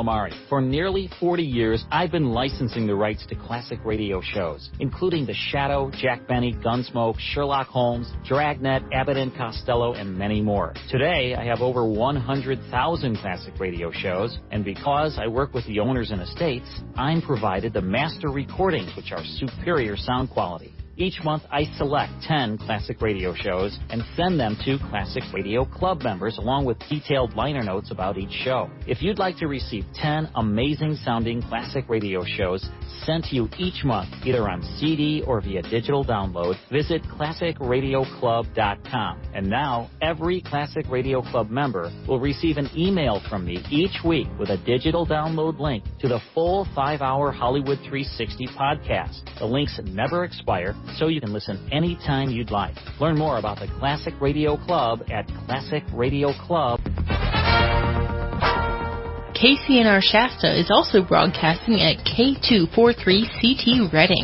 Calamari. For nearly 40 years, I've been licensing the rights to classic radio shows, including The Shadow, Jack Benny, Gunsmoke, Sherlock Holmes, Dragnet, Abbott and Costello, and many more. Today, I have over 100,000 classic radio shows, and because I work with the owners and estates, I'm provided the master recordings, which are superior sound quality. Each month, I select 10 classic radio shows and send them to Classic Radio Club members along with detailed liner notes about each show. If you'd like to receive 10 amazing-sounding classic radio shows sent to you each month, either on CD or via digital download, visit ClassicRadioClub.com. And now, every Classic Radio Club member will receive an email from me each week with a digital download link to the full 5-hour Hollywood 360 podcast. The links never expire, so you can listen anytime you'd like. Learn more about the Classic Radio Club at Classic Radio Club.
KCNR Shasta is also broadcasting at K243CT Reading.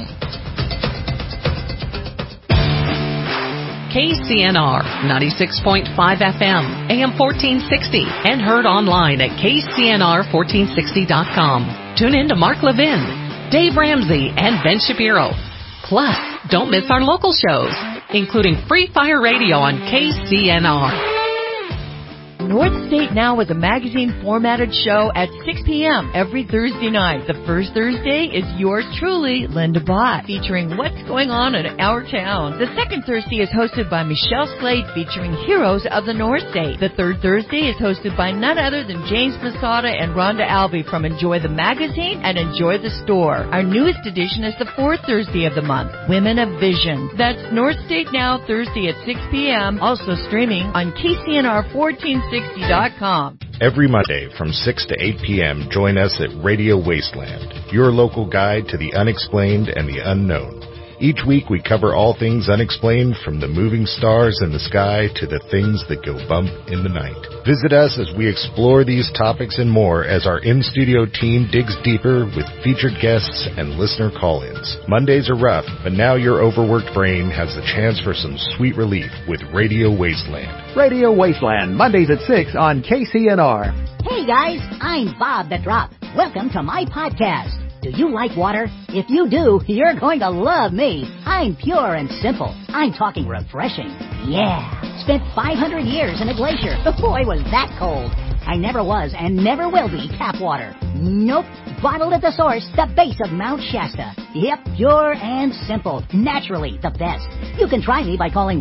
KCNR 96.5 FM, AM 1460, and heard online at KCNR1460.com. Tune in to Mark Levin, Dave Ramsey, and Ben Shapiro. Plus, don't miss our local shows, including Free Fire Radio on KCNR.
North State Now is a magazine-formatted show at 6 p.m. every Thursday night. The first Thursday is yours truly, Linda Bott, featuring what's going on in our town. The second Thursday is hosted by Michelle Slade, featuring heroes of the North State. The third Thursday is hosted by none other than James Masada and Rhonda Albee from Enjoy the Magazine and Enjoy the Store. Our newest edition is the fourth Thursday of the month, Women of Vision. That's North State Now, Thursday at 6 p.m., also streaming on KCNR1460.com.
Every Monday from 6 to 8 p.m., join us at Radio Wasteland, your local guide to the unexplained and the unknown. Each week we cover all things unexplained, from the moving stars in the sky to the things that go bump in the night. Visit us as we explore these topics and more as our in-studio team digs deeper with featured guests and listener call-ins. Mondays are rough, but now your overworked brain has the chance for some sweet relief with Radio Wasteland.
Radio Wasteland, Mondays at 6 on KCNR.
Hey guys, I'm Bob the Drop. Welcome to my podcast. Do you like water? If you do, you're going to love me. I'm pure and simple. I'm talking refreshing. Yeah. Spent 500 years in a glacier. Boy, was that cold. I never was and never will be tap water. Nope. Bottled at the source, the base of Mount Shasta. Yep, pure and simple. Naturally the best. You can try me by calling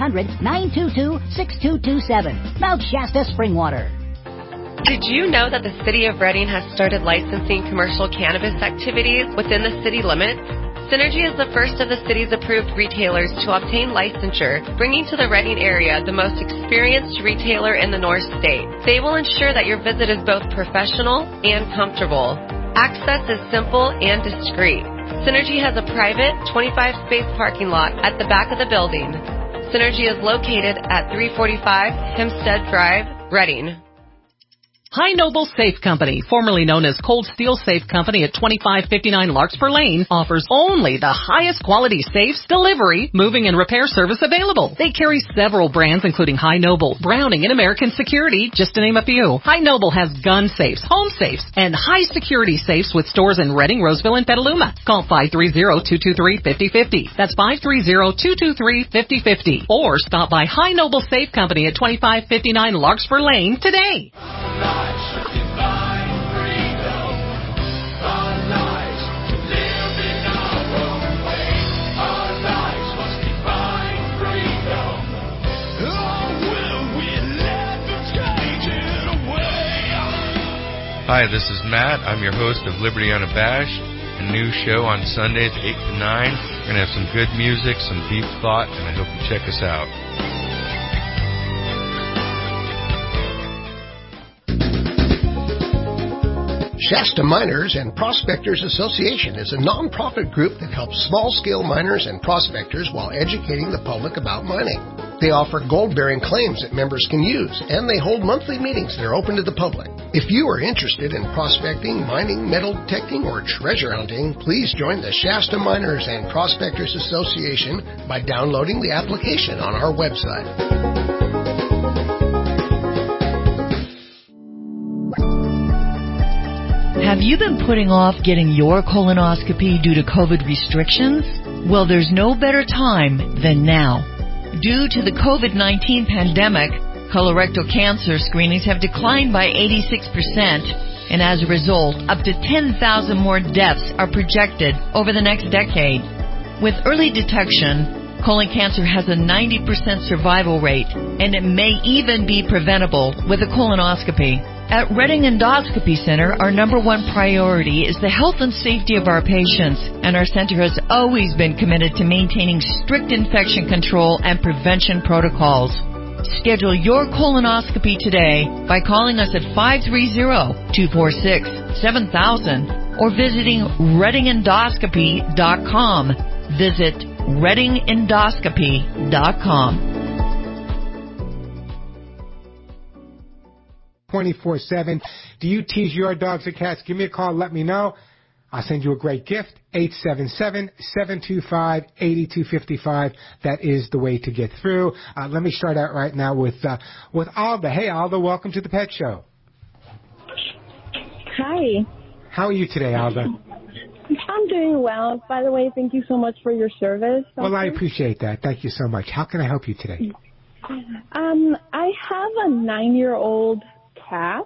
1-800-922-6227. Mount Shasta Spring Water.
Did you know that the City of Reading has started licensing commercial cannabis activities within the city limits? Synergy is the first of the city's approved retailers to obtain licensure, bringing to the Reading area the most experienced retailer in the North State. They will ensure that your visit is both professional and comfortable. Access is simple and discreet. Synergy has a private 25-space parking lot at the back of the building. Synergy is located at 345 Hempstead Drive, Reading.
High Noble Safe Company, formerly known as Cold Steel Safe Company at 2559 Larkspur Lane, offers only the highest quality safes, delivery, moving, and repair service available. They carry several brands including High Noble, Browning, and American Security, just to name a few. High Noble has gun safes, home safes, and high security safes with stores in Reading, Roseville, and Petaluma. Call 530-223-5050. That's 530-223-5050. Or stop by High Noble Safe Company at 2559 Larkspur Lane today.
Hi, this is Matt. I'm your host of Liberty Unabashed, a new show on Sundays 8 to 9. We're going to have some good music, some deep thought, and I hope you check us out.
Shasta Miners and Prospectors Association is a non-profit group that helps small-scale miners and prospectors while educating the public about mining. They offer gold-bearing claims that members can use, and they hold monthly meetings that are open to the public. If you are interested in prospecting, mining, metal detecting, or treasure hunting, please join the Shasta Miners and Prospectors Association by downloading the application on our website.
Have you been putting off getting your colonoscopy due to COVID restrictions? Well, there's no better time than now. Due to the COVID-19 pandemic, colorectal cancer screenings have declined by 86%, and as a result, up to 10,000 more deaths are projected over the next decade. With early detection, colon cancer has a 90% survival rate, and it may even be preventable with a colonoscopy. At Redding Endoscopy Center, our number one priority is the health and safety of our patients, and our center has always been committed to maintaining strict infection control and prevention protocols. Schedule your colonoscopy today by calling us at 530-246-7000 or visiting reddingendoscopy.com. Visit reddingendoscopy.com.
24/7. Do you tease your dogs or cats? Give me a call. Let me know. I'll send you a great gift. 877-725-8255. That is the way to get through. Let me start out right now with Alda. Hey, Alda, welcome to the Pet Show.
Hi.
How are you today, Alda?
I'm doing well. By the way, thank you so much for your service.
Well, I appreciate that. Thank you so much. How can I help you today?
I have a 9-year-old cat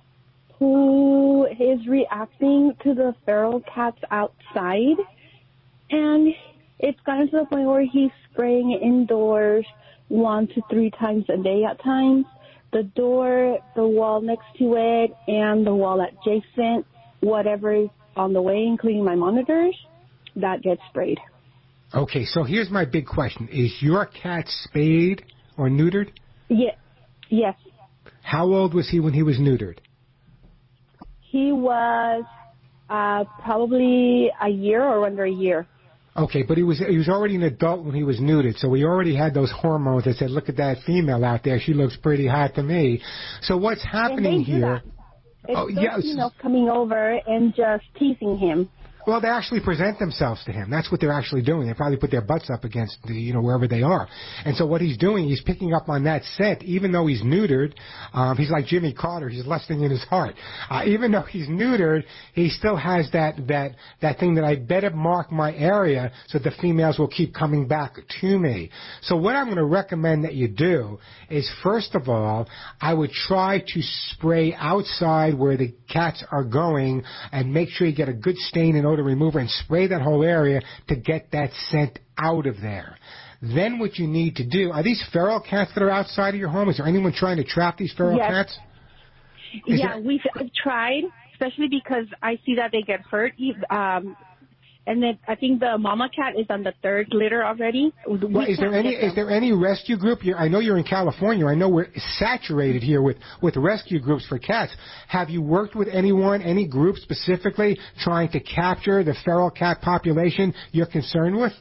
who is reacting to the feral cats outside, and it's gotten to the point where he's spraying indoors 1 to 3 times a day at times. The door, the wall next to it, and the wall adjacent, whatever is on the way, including my monitors, that gets sprayed.
Okay, so here's my big question. Is your cat spayed or neutered?
Yeah. Yes.
How old was he when he was neutered?
He was probably a year or under a year.
Okay, but he was already an adult when he was neutered, so he already had those hormones that said, look at that female out there, she looks pretty hot to me. So what's happening here?
It's those coming over and just teasing him.
Well, they actually present themselves to him. That's what they're actually doing. They probably put their butts up against the, wherever they are. And so what he's doing, he's picking up on that scent. Even though he's neutered, he's like Jimmy Carter. He's lusting in his heart. Even though he's neutered, he still has that thing that I better mark my area so the females will keep coming back to me. So what I'm going to recommend that you do is, first of all, I would try to spray outside where the cats are going and make sure you get a good stain and odor remover and spray that whole area to get that scent out of there. Then what you need to do, are these feral cats that are outside of your home? Is there anyone trying to trap these feral cats?
We've tried, especially because I see that they get hurt. And then I think the mama cat is on the 3rd litter already.
Well, is there any rescue group? I know you're in California. I know we're saturated here with rescue groups for cats. Have you worked with anyone, any group specifically trying to capture the feral cat population you're concerned with?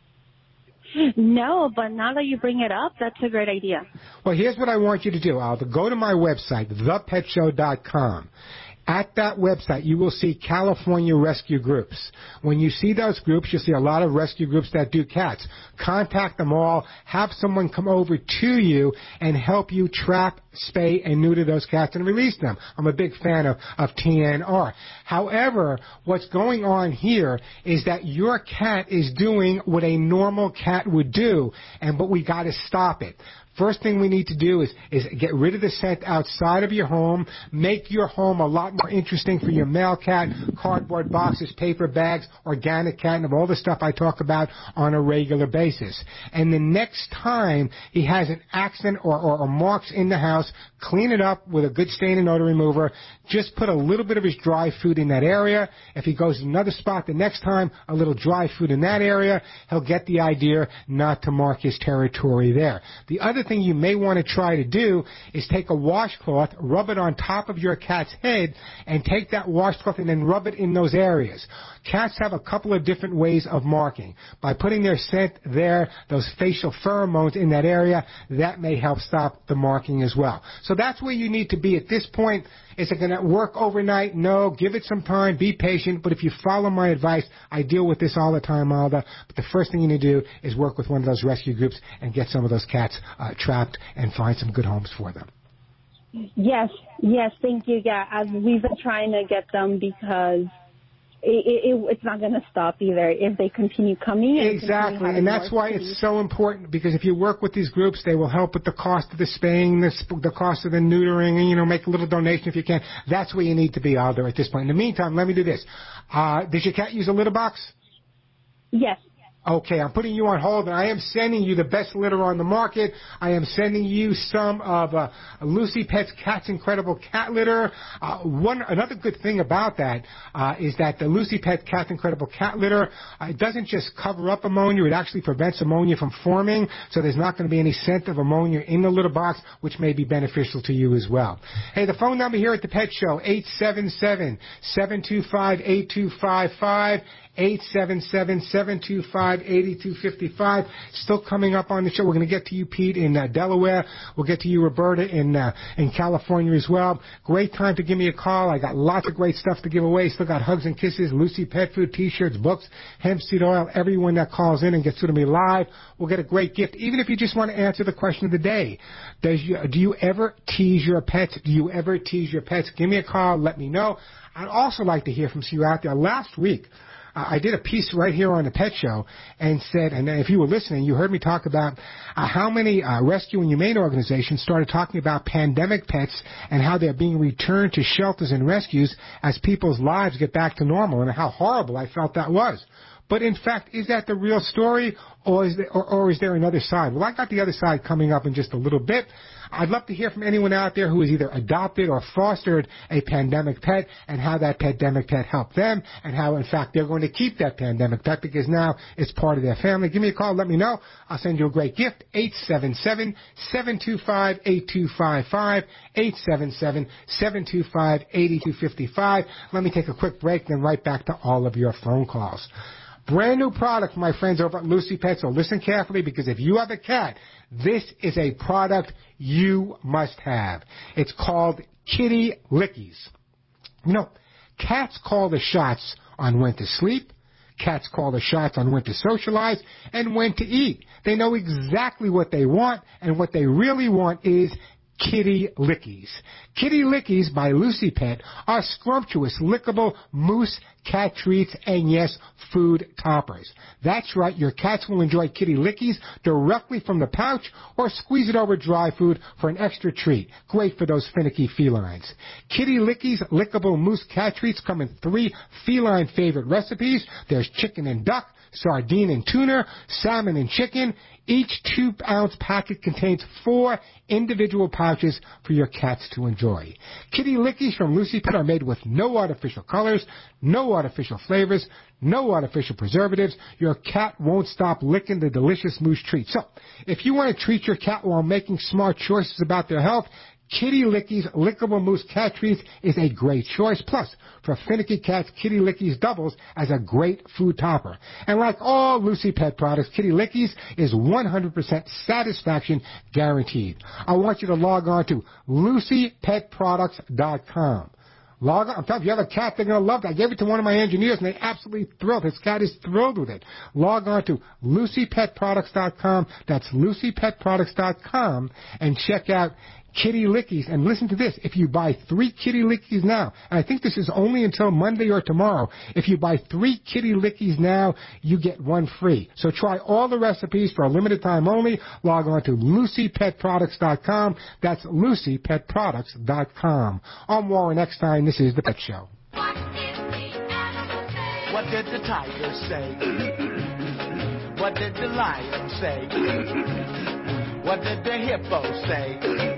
No, but now that you bring it up, that's a great idea.
Well, here's what I want you to do, Alva. Go to my website, thepetshow.com. At that website, you will see California rescue groups. When you see those groups, you'll see a lot of rescue groups that do cats. Contact them all. Have someone come over to you and help you trap, spay, and neuter those cats and release them. I'm a big fan of TNR. However, what's going on here is that your cat is doing what a normal cat would do, but we got to stop it. First thing we need to do is get rid of the scent outside of your home, make your home a lot more interesting for your male cat, cardboard boxes, paper bags, organic catnip, all the stuff I talk about on a regular basis. And the next time he has an accident or marks in the house, clean it up with a good stain and odor remover. Just put a little bit of his dry food in that area. If he goes to another spot the next time, a little dry food in that area, he'll get the idea not to mark his territory there. The other thing you may want to try to do is take a washcloth, rub it on top of your cat's head, and take that washcloth and then rub it in those areas. Cats have a couple of different ways of marking. By putting their scent there, those facial pheromones in that area, that may help stop the marking as well. So that's where you need to be at this point. Is it going to work overnight? No. Give it some time. Be patient. But if you follow my advice, I deal with this all the time, Alda. But the first thing you need to do is work with one of those rescue groups and get some of those cats trapped and find some good homes for them.
Yes, thank you. Yeah, as we've been trying to get them because it's not going to stop either if they continue coming.
Exactly, and that's why it's so important, because if you work with these groups, they will help with the cost of the spaying, the cost of the neutering, and, make a little donation if you can. That's where you need to be, Aldo, at this point. In the meantime, let me do this. Does your cat use a litter box?
Yes.
Okay, I'm putting you on hold, and I am sending you the best litter on the market. I am sending you some of Lucy Pet's Cat's Incredible Cat Litter. Another good thing about that is that the Lucy Pet Cat's Incredible Cat Litter, it doesn't just cover up ammonia, it actually prevents ammonia from forming, so there's not going to be any scent of ammonia in the litter box, which may be beneficial to you as well. Hey, the phone number here at the Pet Show, 877-725-8255. 877-725-8255. Still coming up on the show. We're going to get to you, Pete, in Delaware. We'll get to you, Roberta, in California as well. Great time to give me a call. I got lots of great stuff to give away. Still got hugs and kisses, Lucy Pet Food, T-shirts, books, hemp seed oil. Everyone that calls in and gets through to me live will get a great gift, even if you just want to answer the question of the day. Do you ever tease your pets? Do you ever tease your pets? Give me a call. Let me know. I'd also like to hear from you out there. Last week, I did a piece right here on the Pet Show and said, and if you were listening, you heard me talk about how many rescue and humane organizations started talking about pandemic pets and how they're being returned to shelters and rescues as people's lives get back to normal, and how horrible I felt that was. But in fact, is that the real story, or is there another side? Well, I got the other side coming up in just a little bit. I'd love to hear from anyone out there who has either adopted or fostered a pandemic pet, and how that pandemic pet helped them, and how, in fact, they're going to keep that pandemic pet because now it's part of their family. Give me a call. Let me know. I'll send you a great gift. 877-725-8255. 877-725-8255. Let me take a quick break, then right back to all of your phone calls. Brand new product, my friends over at Lucy Pet. So listen carefully, because if you have a cat, this is a product you must have. It's called Kitty Lickies. Cats call the shots on when to sleep. Cats call the shots on when to socialize and when to eat. They know exactly what they want, and what they really want is Kitty Lickies. Kitty Lickies by Lucy Pet are scrumptious, lickable mousse cat treats and, yes, food toppers. That's right, your cats will enjoy Kitty Lickies directly from the pouch, or squeeze it over dry food for an extra treat. Great for those finicky felines. Kitty Lickies lickable mousse cat treats come in 3 feline favorite recipes. There's chicken and duck, sardine and tuna, salmon and chicken. Each 2-ounce packet contains 4 individual pouches for your cats to enjoy. Kitty Lickies from Lucy Pet are made with no artificial colors, no artificial flavors, no artificial preservatives. Your cat won't stop licking the delicious mousse treat. So, if you want to treat your cat while making smart choices about their health, Kitty Lickies lickable mousse cat treats is a great choice. Plus, for finicky cats, Kitty Lickies doubles as a great food topper. And like all Lucy Pet products, Kitty Lickies is 100% satisfaction guaranteed. I want you to log on to LucyPetProducts.com. Log on. I'm telling you, if you have a cat, they're going to love it. I gave it to one of my engineers, and they're absolutely thrilled. His cat is thrilled with it. Log on to LucyPetProducts.com. That's LucyPetProducts.com, and check out Kitty Lickies. And listen to this. If you buy 3 Kitty Lickies now, and I think this is only until Monday or tomorrow, if you buy 3 Kitty Lickies now, you get 1 free. So try all the recipes for a limited time only. Log on to LucyPetProducts.com. That's LucyPetProducts.com. I'm Warren Eckstein. This is The Pet Show.
What did the tiger say? What did the lion say? What did the hippo say?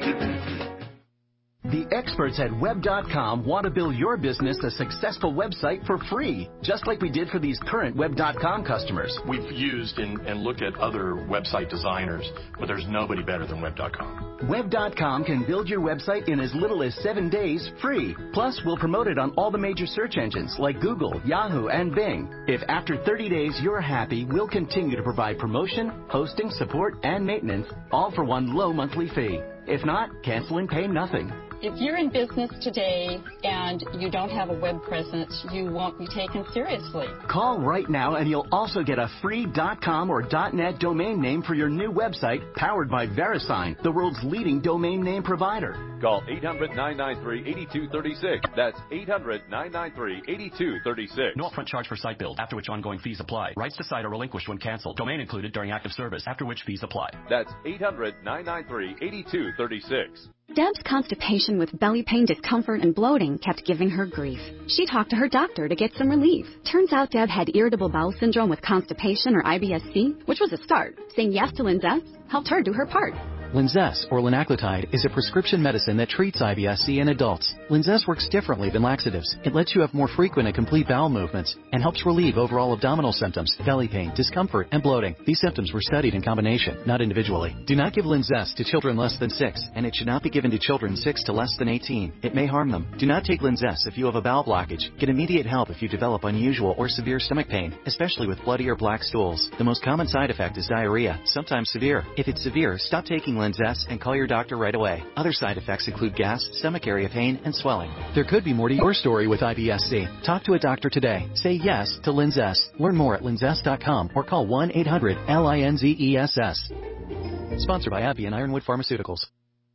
The experts at Web.com want to build your business a successful website for free, just like we did for these current Web.com customers.
We've used and looked at other website designers, but there's nobody better than Web.com.
Web.com can build your website in as little as 7 days free. Plus, we'll promote it on all the major search engines like Google, Yahoo, and Bing. If after 30 days you're happy, we'll continue to provide promotion, hosting, support, and maintenance, all for one low monthly fee. If not, cancel and pay nothing.
If you're in business today and you don't have a web presence, you won't be taken seriously.
Call right now and you'll also get a free .com or .net domain name for your new website powered by VeriSign, the world's leading domain name provider.
Call 800-993-8236. That's 800-993-8236.
No upfront charge for site build, after which ongoing fees apply. Rights to site are relinquished when canceled. Domain included during active service, after which fees apply.
That's 800-993-8236.
Deb's constipation with belly pain, discomfort, and bloating kept giving her grief. She talked to her doctor to get some relief. Turns out Deb had irritable bowel syndrome with constipation, or IBS-C, which was a start. Saying yes to Linzess helped her do her part.
Linzess, or linaclotide, is a prescription medicine that treats IBS-C in adults. Linzess works differently than laxatives. It lets you have more frequent and complete bowel movements and helps relieve overall abdominal symptoms, belly pain, discomfort, and bloating. These symptoms were studied in combination, not individually. Do not give Linzess to children less than 6, and it should not be given to children 6 to less than 18. It may harm them. Do not take Linzess if you have a bowel blockage. Get immediate help if you develop unusual or severe stomach pain, especially with bloody or black stools. The most common side effect is diarrhea, sometimes severe. If it's severe, stop taking Linzess and call your doctor right away. Other side effects include gas, stomach area pain, and swelling. There could be more to your story with IBS-C. Talk to a doctor today. Say yes to Linzess. Learn more at linzess.com or call 1-800-LINZESS. Sponsored by AbbVie and Ironwood Pharmaceuticals.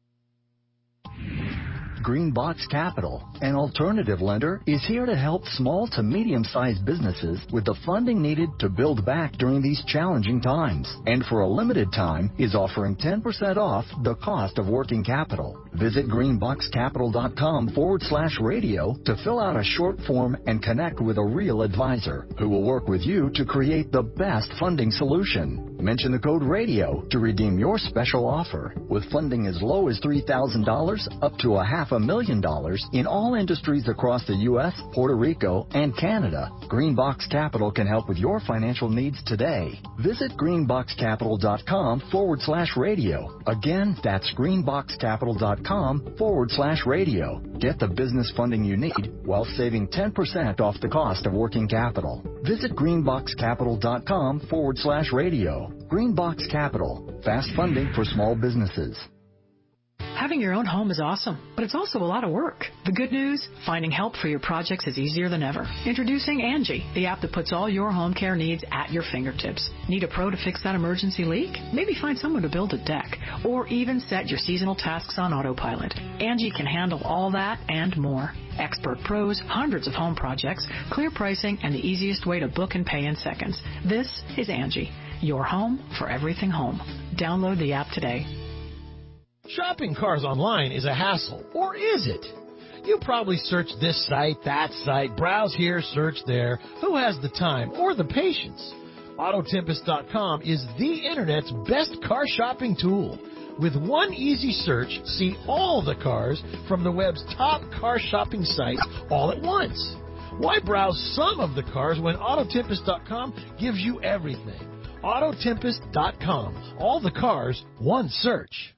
Greenbox Capital, an alternative lender, is here to help small to medium-sized businesses with the funding needed to build back during these challenging times. And for a limited time, is offering 10% off the cost of working capital. Visit greenboxcapital.com/radio to fill out a short form and connect with a real advisor who will work with you to create the best funding solution. Mention the code RADIO to redeem your special offer. With funding as low as $3,000 up to $500,000 in all industries across the U.S., Puerto Rico, and Canada, Greenbox Capital can help with your financial needs today. Visit greenboxcapital.com/radio. Again, that's greenboxcapital.com/radio. Get the business funding you need while saving 10% off the cost of working capital. Visit greenboxcapital.com/radio. Greenbox Capital, fast funding for small businesses.
Having your own home is awesome, but it's also a lot of work. The good news? Finding help for your projects is easier than ever. Introducing Angie, the app that puts all your home care needs at your fingertips. Need a pro to fix that emergency leak? Maybe find someone to build a deck, or even set your seasonal tasks on autopilot. Angie can handle all that and more. Expert pros, hundreds of home projects, clear pricing, and the easiest way to book and pay in seconds. This is Angie, your home for everything home. Download the app today.
Shopping cars online is a hassle, or is it? You probably search this site, that site, browse here, search there. Who has the time or the patience? Autotempest.com is the Internet's best car shopping tool. With one easy search, see all the cars from the web's top car shopping sites all at once. Why browse some of the cars when Autotempest.com gives you everything? Autotempest.com. All the cars, one search.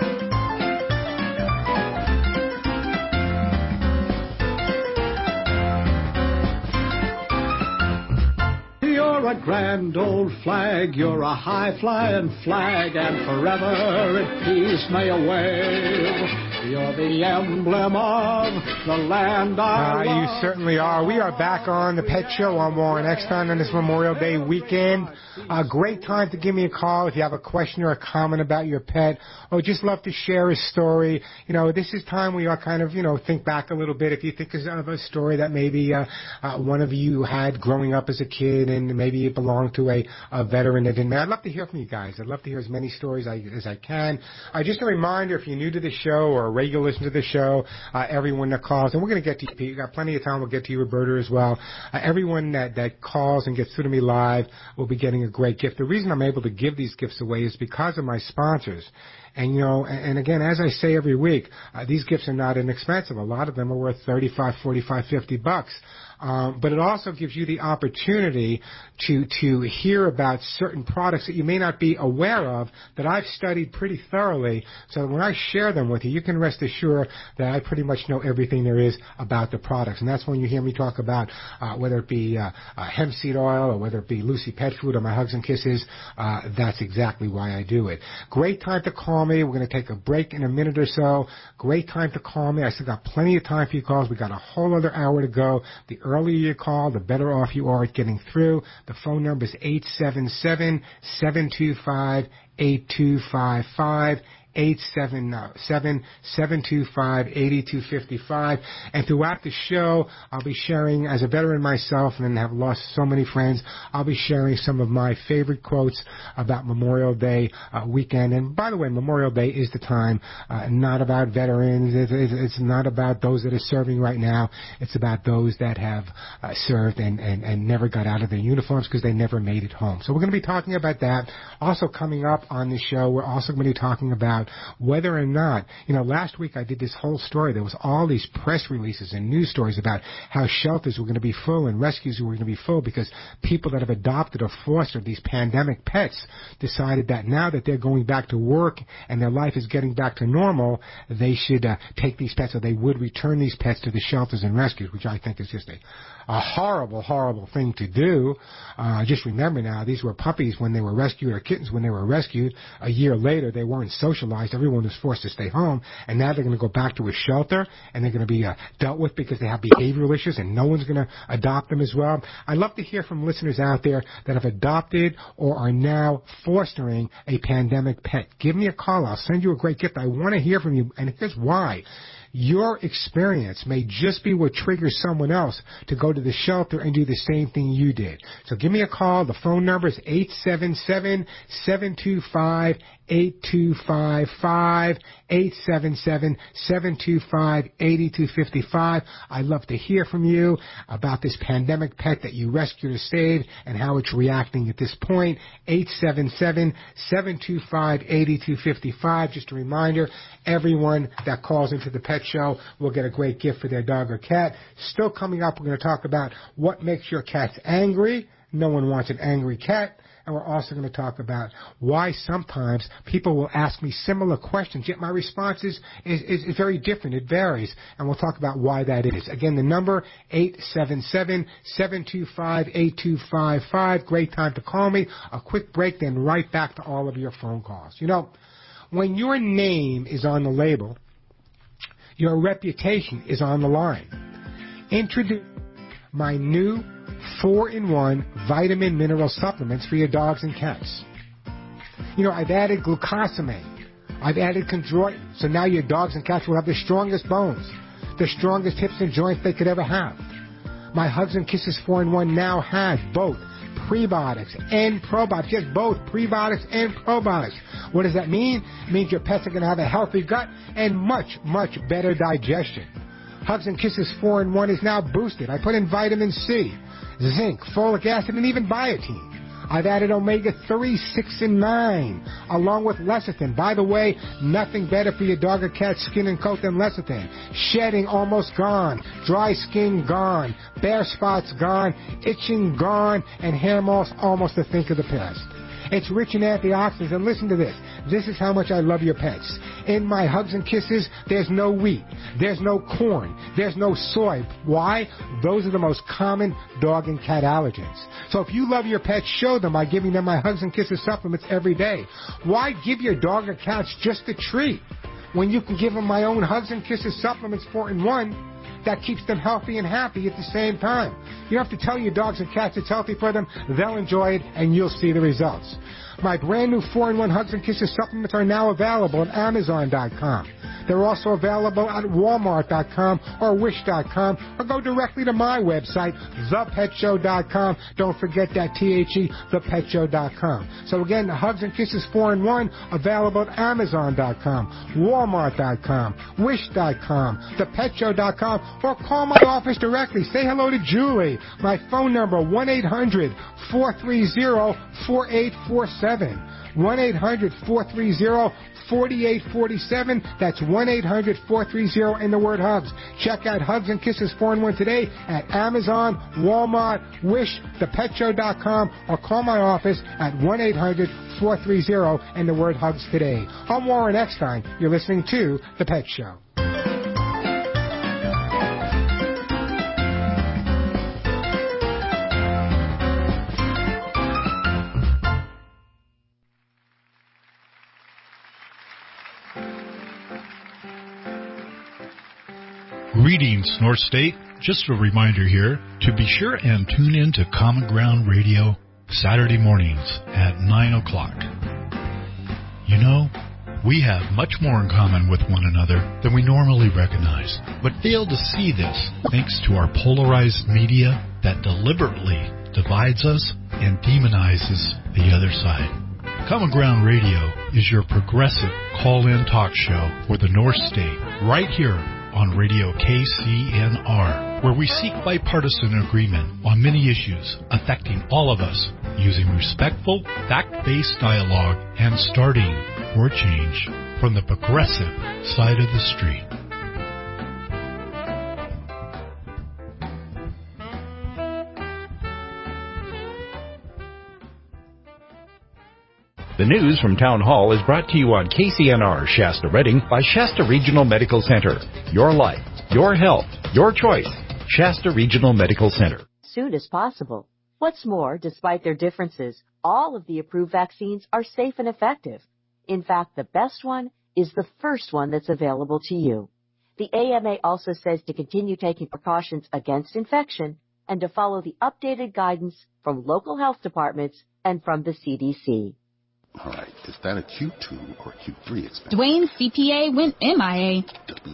You're a grand old flag, you're a high-flying flag, and forever in peace may you wave. You're the emblem of the land I love.
You certainly are. We are back on the Pet Show on Warren Exton on this Memorial Day weekend. A great time to give me a call if you have a question or a comment about your pet, or just love to share a story. You know, this is time we are kind of, think back a little bit. If you think of a story that maybe one of you had growing up as a kid, and maybe it belonged to a veteran that didn't matter. I'd love to hear from you guys. I'd love to hear as many stories as I can. Just a reminder, if you're new to the show or a regular listener to the show, everyone that calls, and we're going to get to you, Pete. We've got plenty of time. We'll get to you, Roberta, as well. Everyone that calls and gets through to me live will be getting a great gift. The reason I'm able to give these gifts away is because of my sponsors. And, and again, as I say every week, these gifts are not inexpensive. A lot of them are worth $35, $45, $50. But it also gives you the opportunity to hear about certain products that you may not be aware of that I've studied pretty thoroughly. So when I share them with you, you can rest assured that I pretty much know everything there is about the products. And that's when you hear me talk about whether it be hemp seed oil or whether it be Lucy Pet Food or my Hugs and Kisses. That's exactly why I do it. Great time to call me. We're going to take a break in a minute or so. Great time to call me. I still got plenty of time for your calls. We got a whole other hour to go. The earlier you call, the better off you are at getting through. The phone number is 877-725-8255. 877-725-8255. And throughout the show, I'll be sharing, as a veteran myself and have lost so many friends, I'll be sharing some of my favorite quotes about Memorial Day weekend. And by the way, Memorial Day is the time, not about veterans. It's not about those that are serving right now. It's about those that have served and never got out of their uniforms because they never made it home. So we're going to be talking about that. Also coming up on the show, we're also going to be talking about whether or not, last week I did this whole story. There was all these press releases and news stories about how shelters were going to be full and rescues were going to be full because people that have adopted or fostered these pandemic pets decided that now that they're going back to work and their life is getting back to normal, they should take these pets, or they would return these pets to the shelters and rescues, which I think is just a horrible, horrible thing to do. Just remember now, these were puppies when they were rescued, or kittens when they were rescued. A year later, they weren't socialized. Everyone was forced to stay home, and now they're going to go back to a shelter, and they're going to be dealt with because they have behavioral issues, and no one's going to adopt them as well. I'd love to hear from listeners out there that have adopted or are now fostering a pandemic pet. Give me a call. I'll send you a great gift. I want to hear from you, and here's why. Your experience may just be what triggers someone else to go to the shelter and do the same thing you did. So give me a call. The phone number is 877-725-8255, 877-725-8255. I'd love to hear from you about this pandemic pet that you rescued or saved and how it's reacting at this point. 877-725-8255. Just a reminder, everyone that calls into the Pet Show will get a great gift for their dog or cat. Still coming up, we're going to talk about what makes your cats angry. No one wants an angry cat. And we're also going to talk about why sometimes people will ask me similar questions, yet my response is very different. It varies. And we'll talk about why that is. Again, the number, 877-725-8255. Great time to call me. A quick break, then right back to all of your phone calls. When your name is on the label, your reputation is on the line. Introduce my new 4-in-1 vitamin mineral supplements for your dogs and cats. I've added glucosamine. I've added chondroitin. So now your dogs and cats will have the strongest bones, the strongest hips and joints they could ever have. My Hugs and Kisses 4-in-1 now has both prebiotics and probiotics. Yes, both prebiotics and probiotics. What does that mean? It means your pets are going to have a healthy gut and much, much better digestion. Hugs and Kisses 4-in-1 is now boosted. I put in vitamin C, zinc, folic acid, and even biotin. I've added omega-3, 6, and 9, along with lecithin. By the way, nothing better for your dog or cat's skin and coat than lecithin. Shedding almost gone, dry skin gone, bare spots gone, itching gone, and hair moss almost a think of the past. It's rich in antioxidants, and listen to this. This is how much I love your pets. In my Hugs and Kisses, there's no wheat, there's no corn, there's no soy. Why? Those are the most common dog and cat allergens. So if you love your pets, show them by giving them my Hugs and Kisses supplements every day. Why give your dog or cats just a treat when you can give them my own Hugs and Kisses supplements 4-in-1 that keeps them healthy and happy at the same time? You don't have to tell your dogs and cats it's healthy for them. They'll enjoy it, and you'll see the results. My brand new 4-in-1 Hugs and Kisses supplements are now available at Amazon.com. They're also available at Walmart.com or Wish.com, or go directly to my website, ThePetShow.com. Don't forget that THE, ThePetShow.com. So again, the Hugs and Kisses 4-in-1 available at Amazon.com, Walmart.com, Wish.com, ThePetShow.com, or call my office directly. Say hello to Julie. My phone number, 1-800-430-4847. 1-800-430-4847. That's 1-800-430 and the word Hugs. Check out Hugs and Kisses 4-in-1 today at Amazon, Walmart, Wish, ThePetShow.com, or call my office at 1-800-430 and the word Hugs today. I'm Warren Eckstein. You're listening to The Pet Show.
Greetings, North State. Just a reminder here to be sure and tune in to Common Ground Radio Saturday mornings at 9 o'clock. We have much more in common with one another than we normally recognize, but fail to see this thanks to our polarized media that deliberately divides us and demonizes the other side. Common Ground Radio is your progressive call-in talk show for the North State, right here on Radio KCNR, where we seek bipartisan agreement on many issues affecting all of us, using respectful, fact-based dialogue and starting for change from the progressive side of the street.
The news from Town Hall is brought to you on KCNR Shasta Redding by Shasta Regional Medical Center. Your life, your health, your choice. Shasta Regional Medical Center.
Soon as possible. What's more, despite their differences, all of the approved vaccines are safe and effective. In fact, the best one is the first one that's available to you. The AMA also says to continue taking precautions against infection and to follow the updated guidance from local health departments and from the CDC.
All right, is that a Q2 or Q3 expense?
Dwayne's CPA went MIA.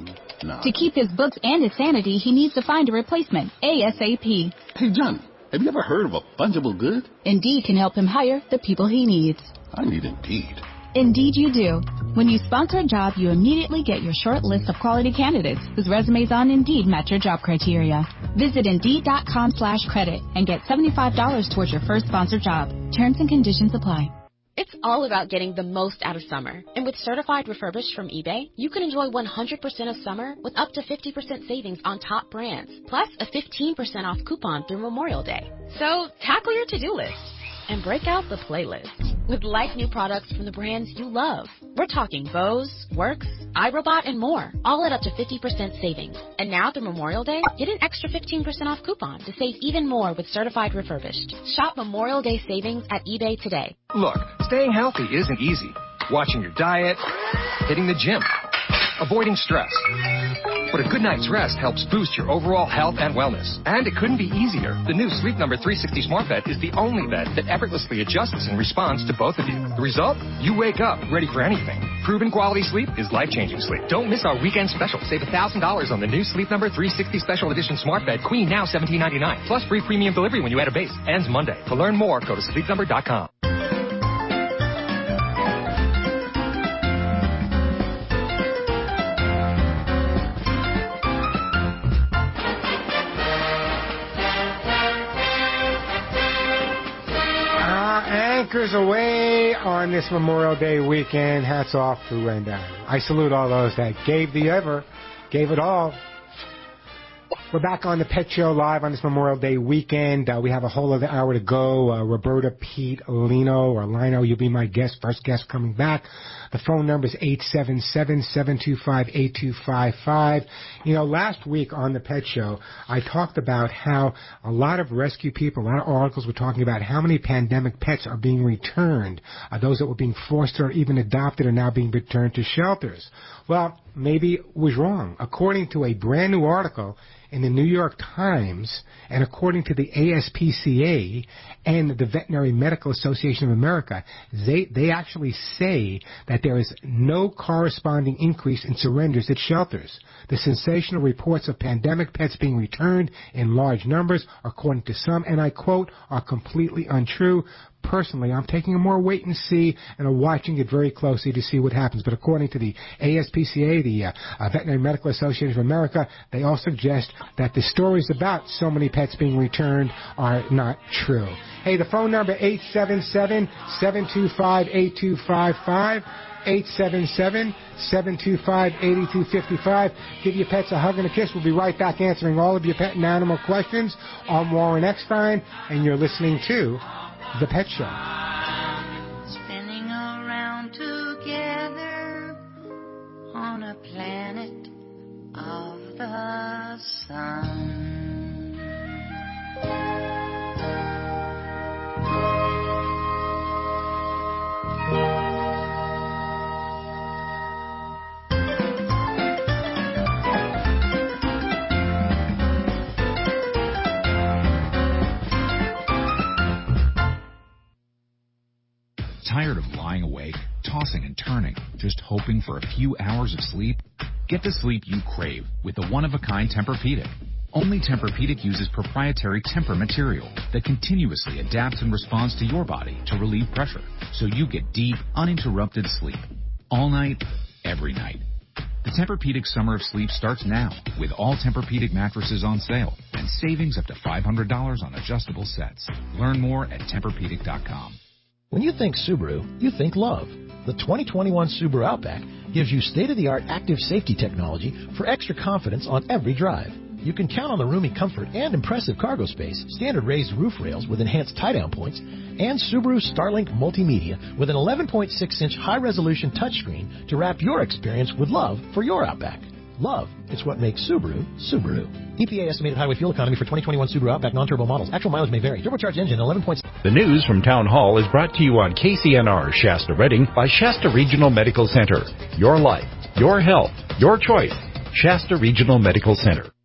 No.
To keep his books and his sanity, he needs to find a replacement, ASAP.
Hey, Johnny, have you ever heard of a fungible good?
Indeed can help him hire the people he needs.
I need Indeed.
Indeed you do. When you sponsor a job, you immediately get your short list of quality candidates whose resumes on Indeed match your job criteria. Visit Indeed.com/credit and get $75 towards your first sponsored job. Terms and conditions apply.
It's all about getting the most out of summer. And with Certified Refurbished from eBay, you can enjoy 100% of summer with up to 50% savings on top brands, plus a 15% off coupon through Memorial Day. So tackle your to-do list and break out the playlist with like new products from the brands you love. We're talking Bose, Works, iRobot, and more, all at up to 50% savings. And now through Memorial Day, get an extra 15% off coupon to save even more with Certified Refurbished. Shop Memorial Day savings at eBay today.
Look, staying healthy isn't easy. Watching your diet, hitting the gym, avoiding stress. But a good night's rest helps boost your overall health and wellness. And it couldn't be easier. The new Sleep Number 360 Smart Bed is the only bed that effortlessly adjusts and responds to both of you. The result? You wake up ready for anything. Proven quality sleep is life-changing sleep. Don't miss our weekend special. Save $1,000 on the new Sleep Number 360 Special Edition Smart Bed, Queen, now $17.99. Plus free premium delivery when you add a base. Ends Monday. To learn more, go to sleepnumber.com.
Anchors away on this Memorial Day weekend. Hats off to, and I salute all those that gave it all. We're back on the Pet Show live on this Memorial Day weekend. We have a whole other hour to go. Roberta, Pete, Lino, you'll be my first guest coming back. The phone number is 877-725-8255. You know, last week on the Pet Show, I talked about how a lot of rescue people, a lot of articles were talking about how many pandemic pets are being returned. Those that were being fostered or even adopted are now being returned to shelters. Well, maybe it was wrong. According to a brand new article in the New York Times, and according to the ASPCA and the Veterinary Medical Association of America, they actually say that there is no corresponding increase in surrenders at shelters. The sensational reports of pandemic pets being returned in large numbers, according to some, and I quote, are completely untrue. Personally, I'm taking a more wait and see and I'm watching it very closely to see what happens. But according to the ASPCA, the Veterinary Medical Association of America, they all suggest that the stories about so many pets being returned are not true. Hey, the phone number 877-725-8255. 877-725-8255. Give your pets a hug and a kiss. We'll be right back answering all of your pet and animal questions. I'm Warren Eckstein, and you're listening to The Pet Show.
Spinning around together on a planet of the sun.
Tired of lying awake, tossing and turning, just hoping for a few hours of sleep? Get the sleep you crave with the one-of-a-kind Tempur-Pedic. Only Tempur-Pedic uses proprietary Tempur material that continuously adapts and responds to your body to relieve pressure, so you get deep, uninterrupted sleep. All night, every night. The Tempur-Pedic Summer of Sleep starts now with all Tempur-Pedic mattresses on sale and savings up to $500 on adjustable sets. Learn more at TempurPedic.com.
When you think Subaru, you think love. The 2021 Subaru Outback gives you state-of-the-art active safety technology for extra confidence on every drive. You can count on the roomy comfort and impressive cargo space, standard raised roof rails with enhanced tie-down points, and Subaru Starlink Multimedia with an 11.6-inch high-resolution touchscreen to wrap your experience with love for your Outback. Love, it's what makes Subaru, Subaru. EPA estimated highway fuel economy for 2021 Subaru Outback non-turbo models. Actual mileage may vary. Turbocharged engine, 11.6.
The news from Town Hall is brought to you on KCNR Shasta Redding by Shasta Regional Medical Center. Your life, your health, your choice. Shasta Regional Medical Center.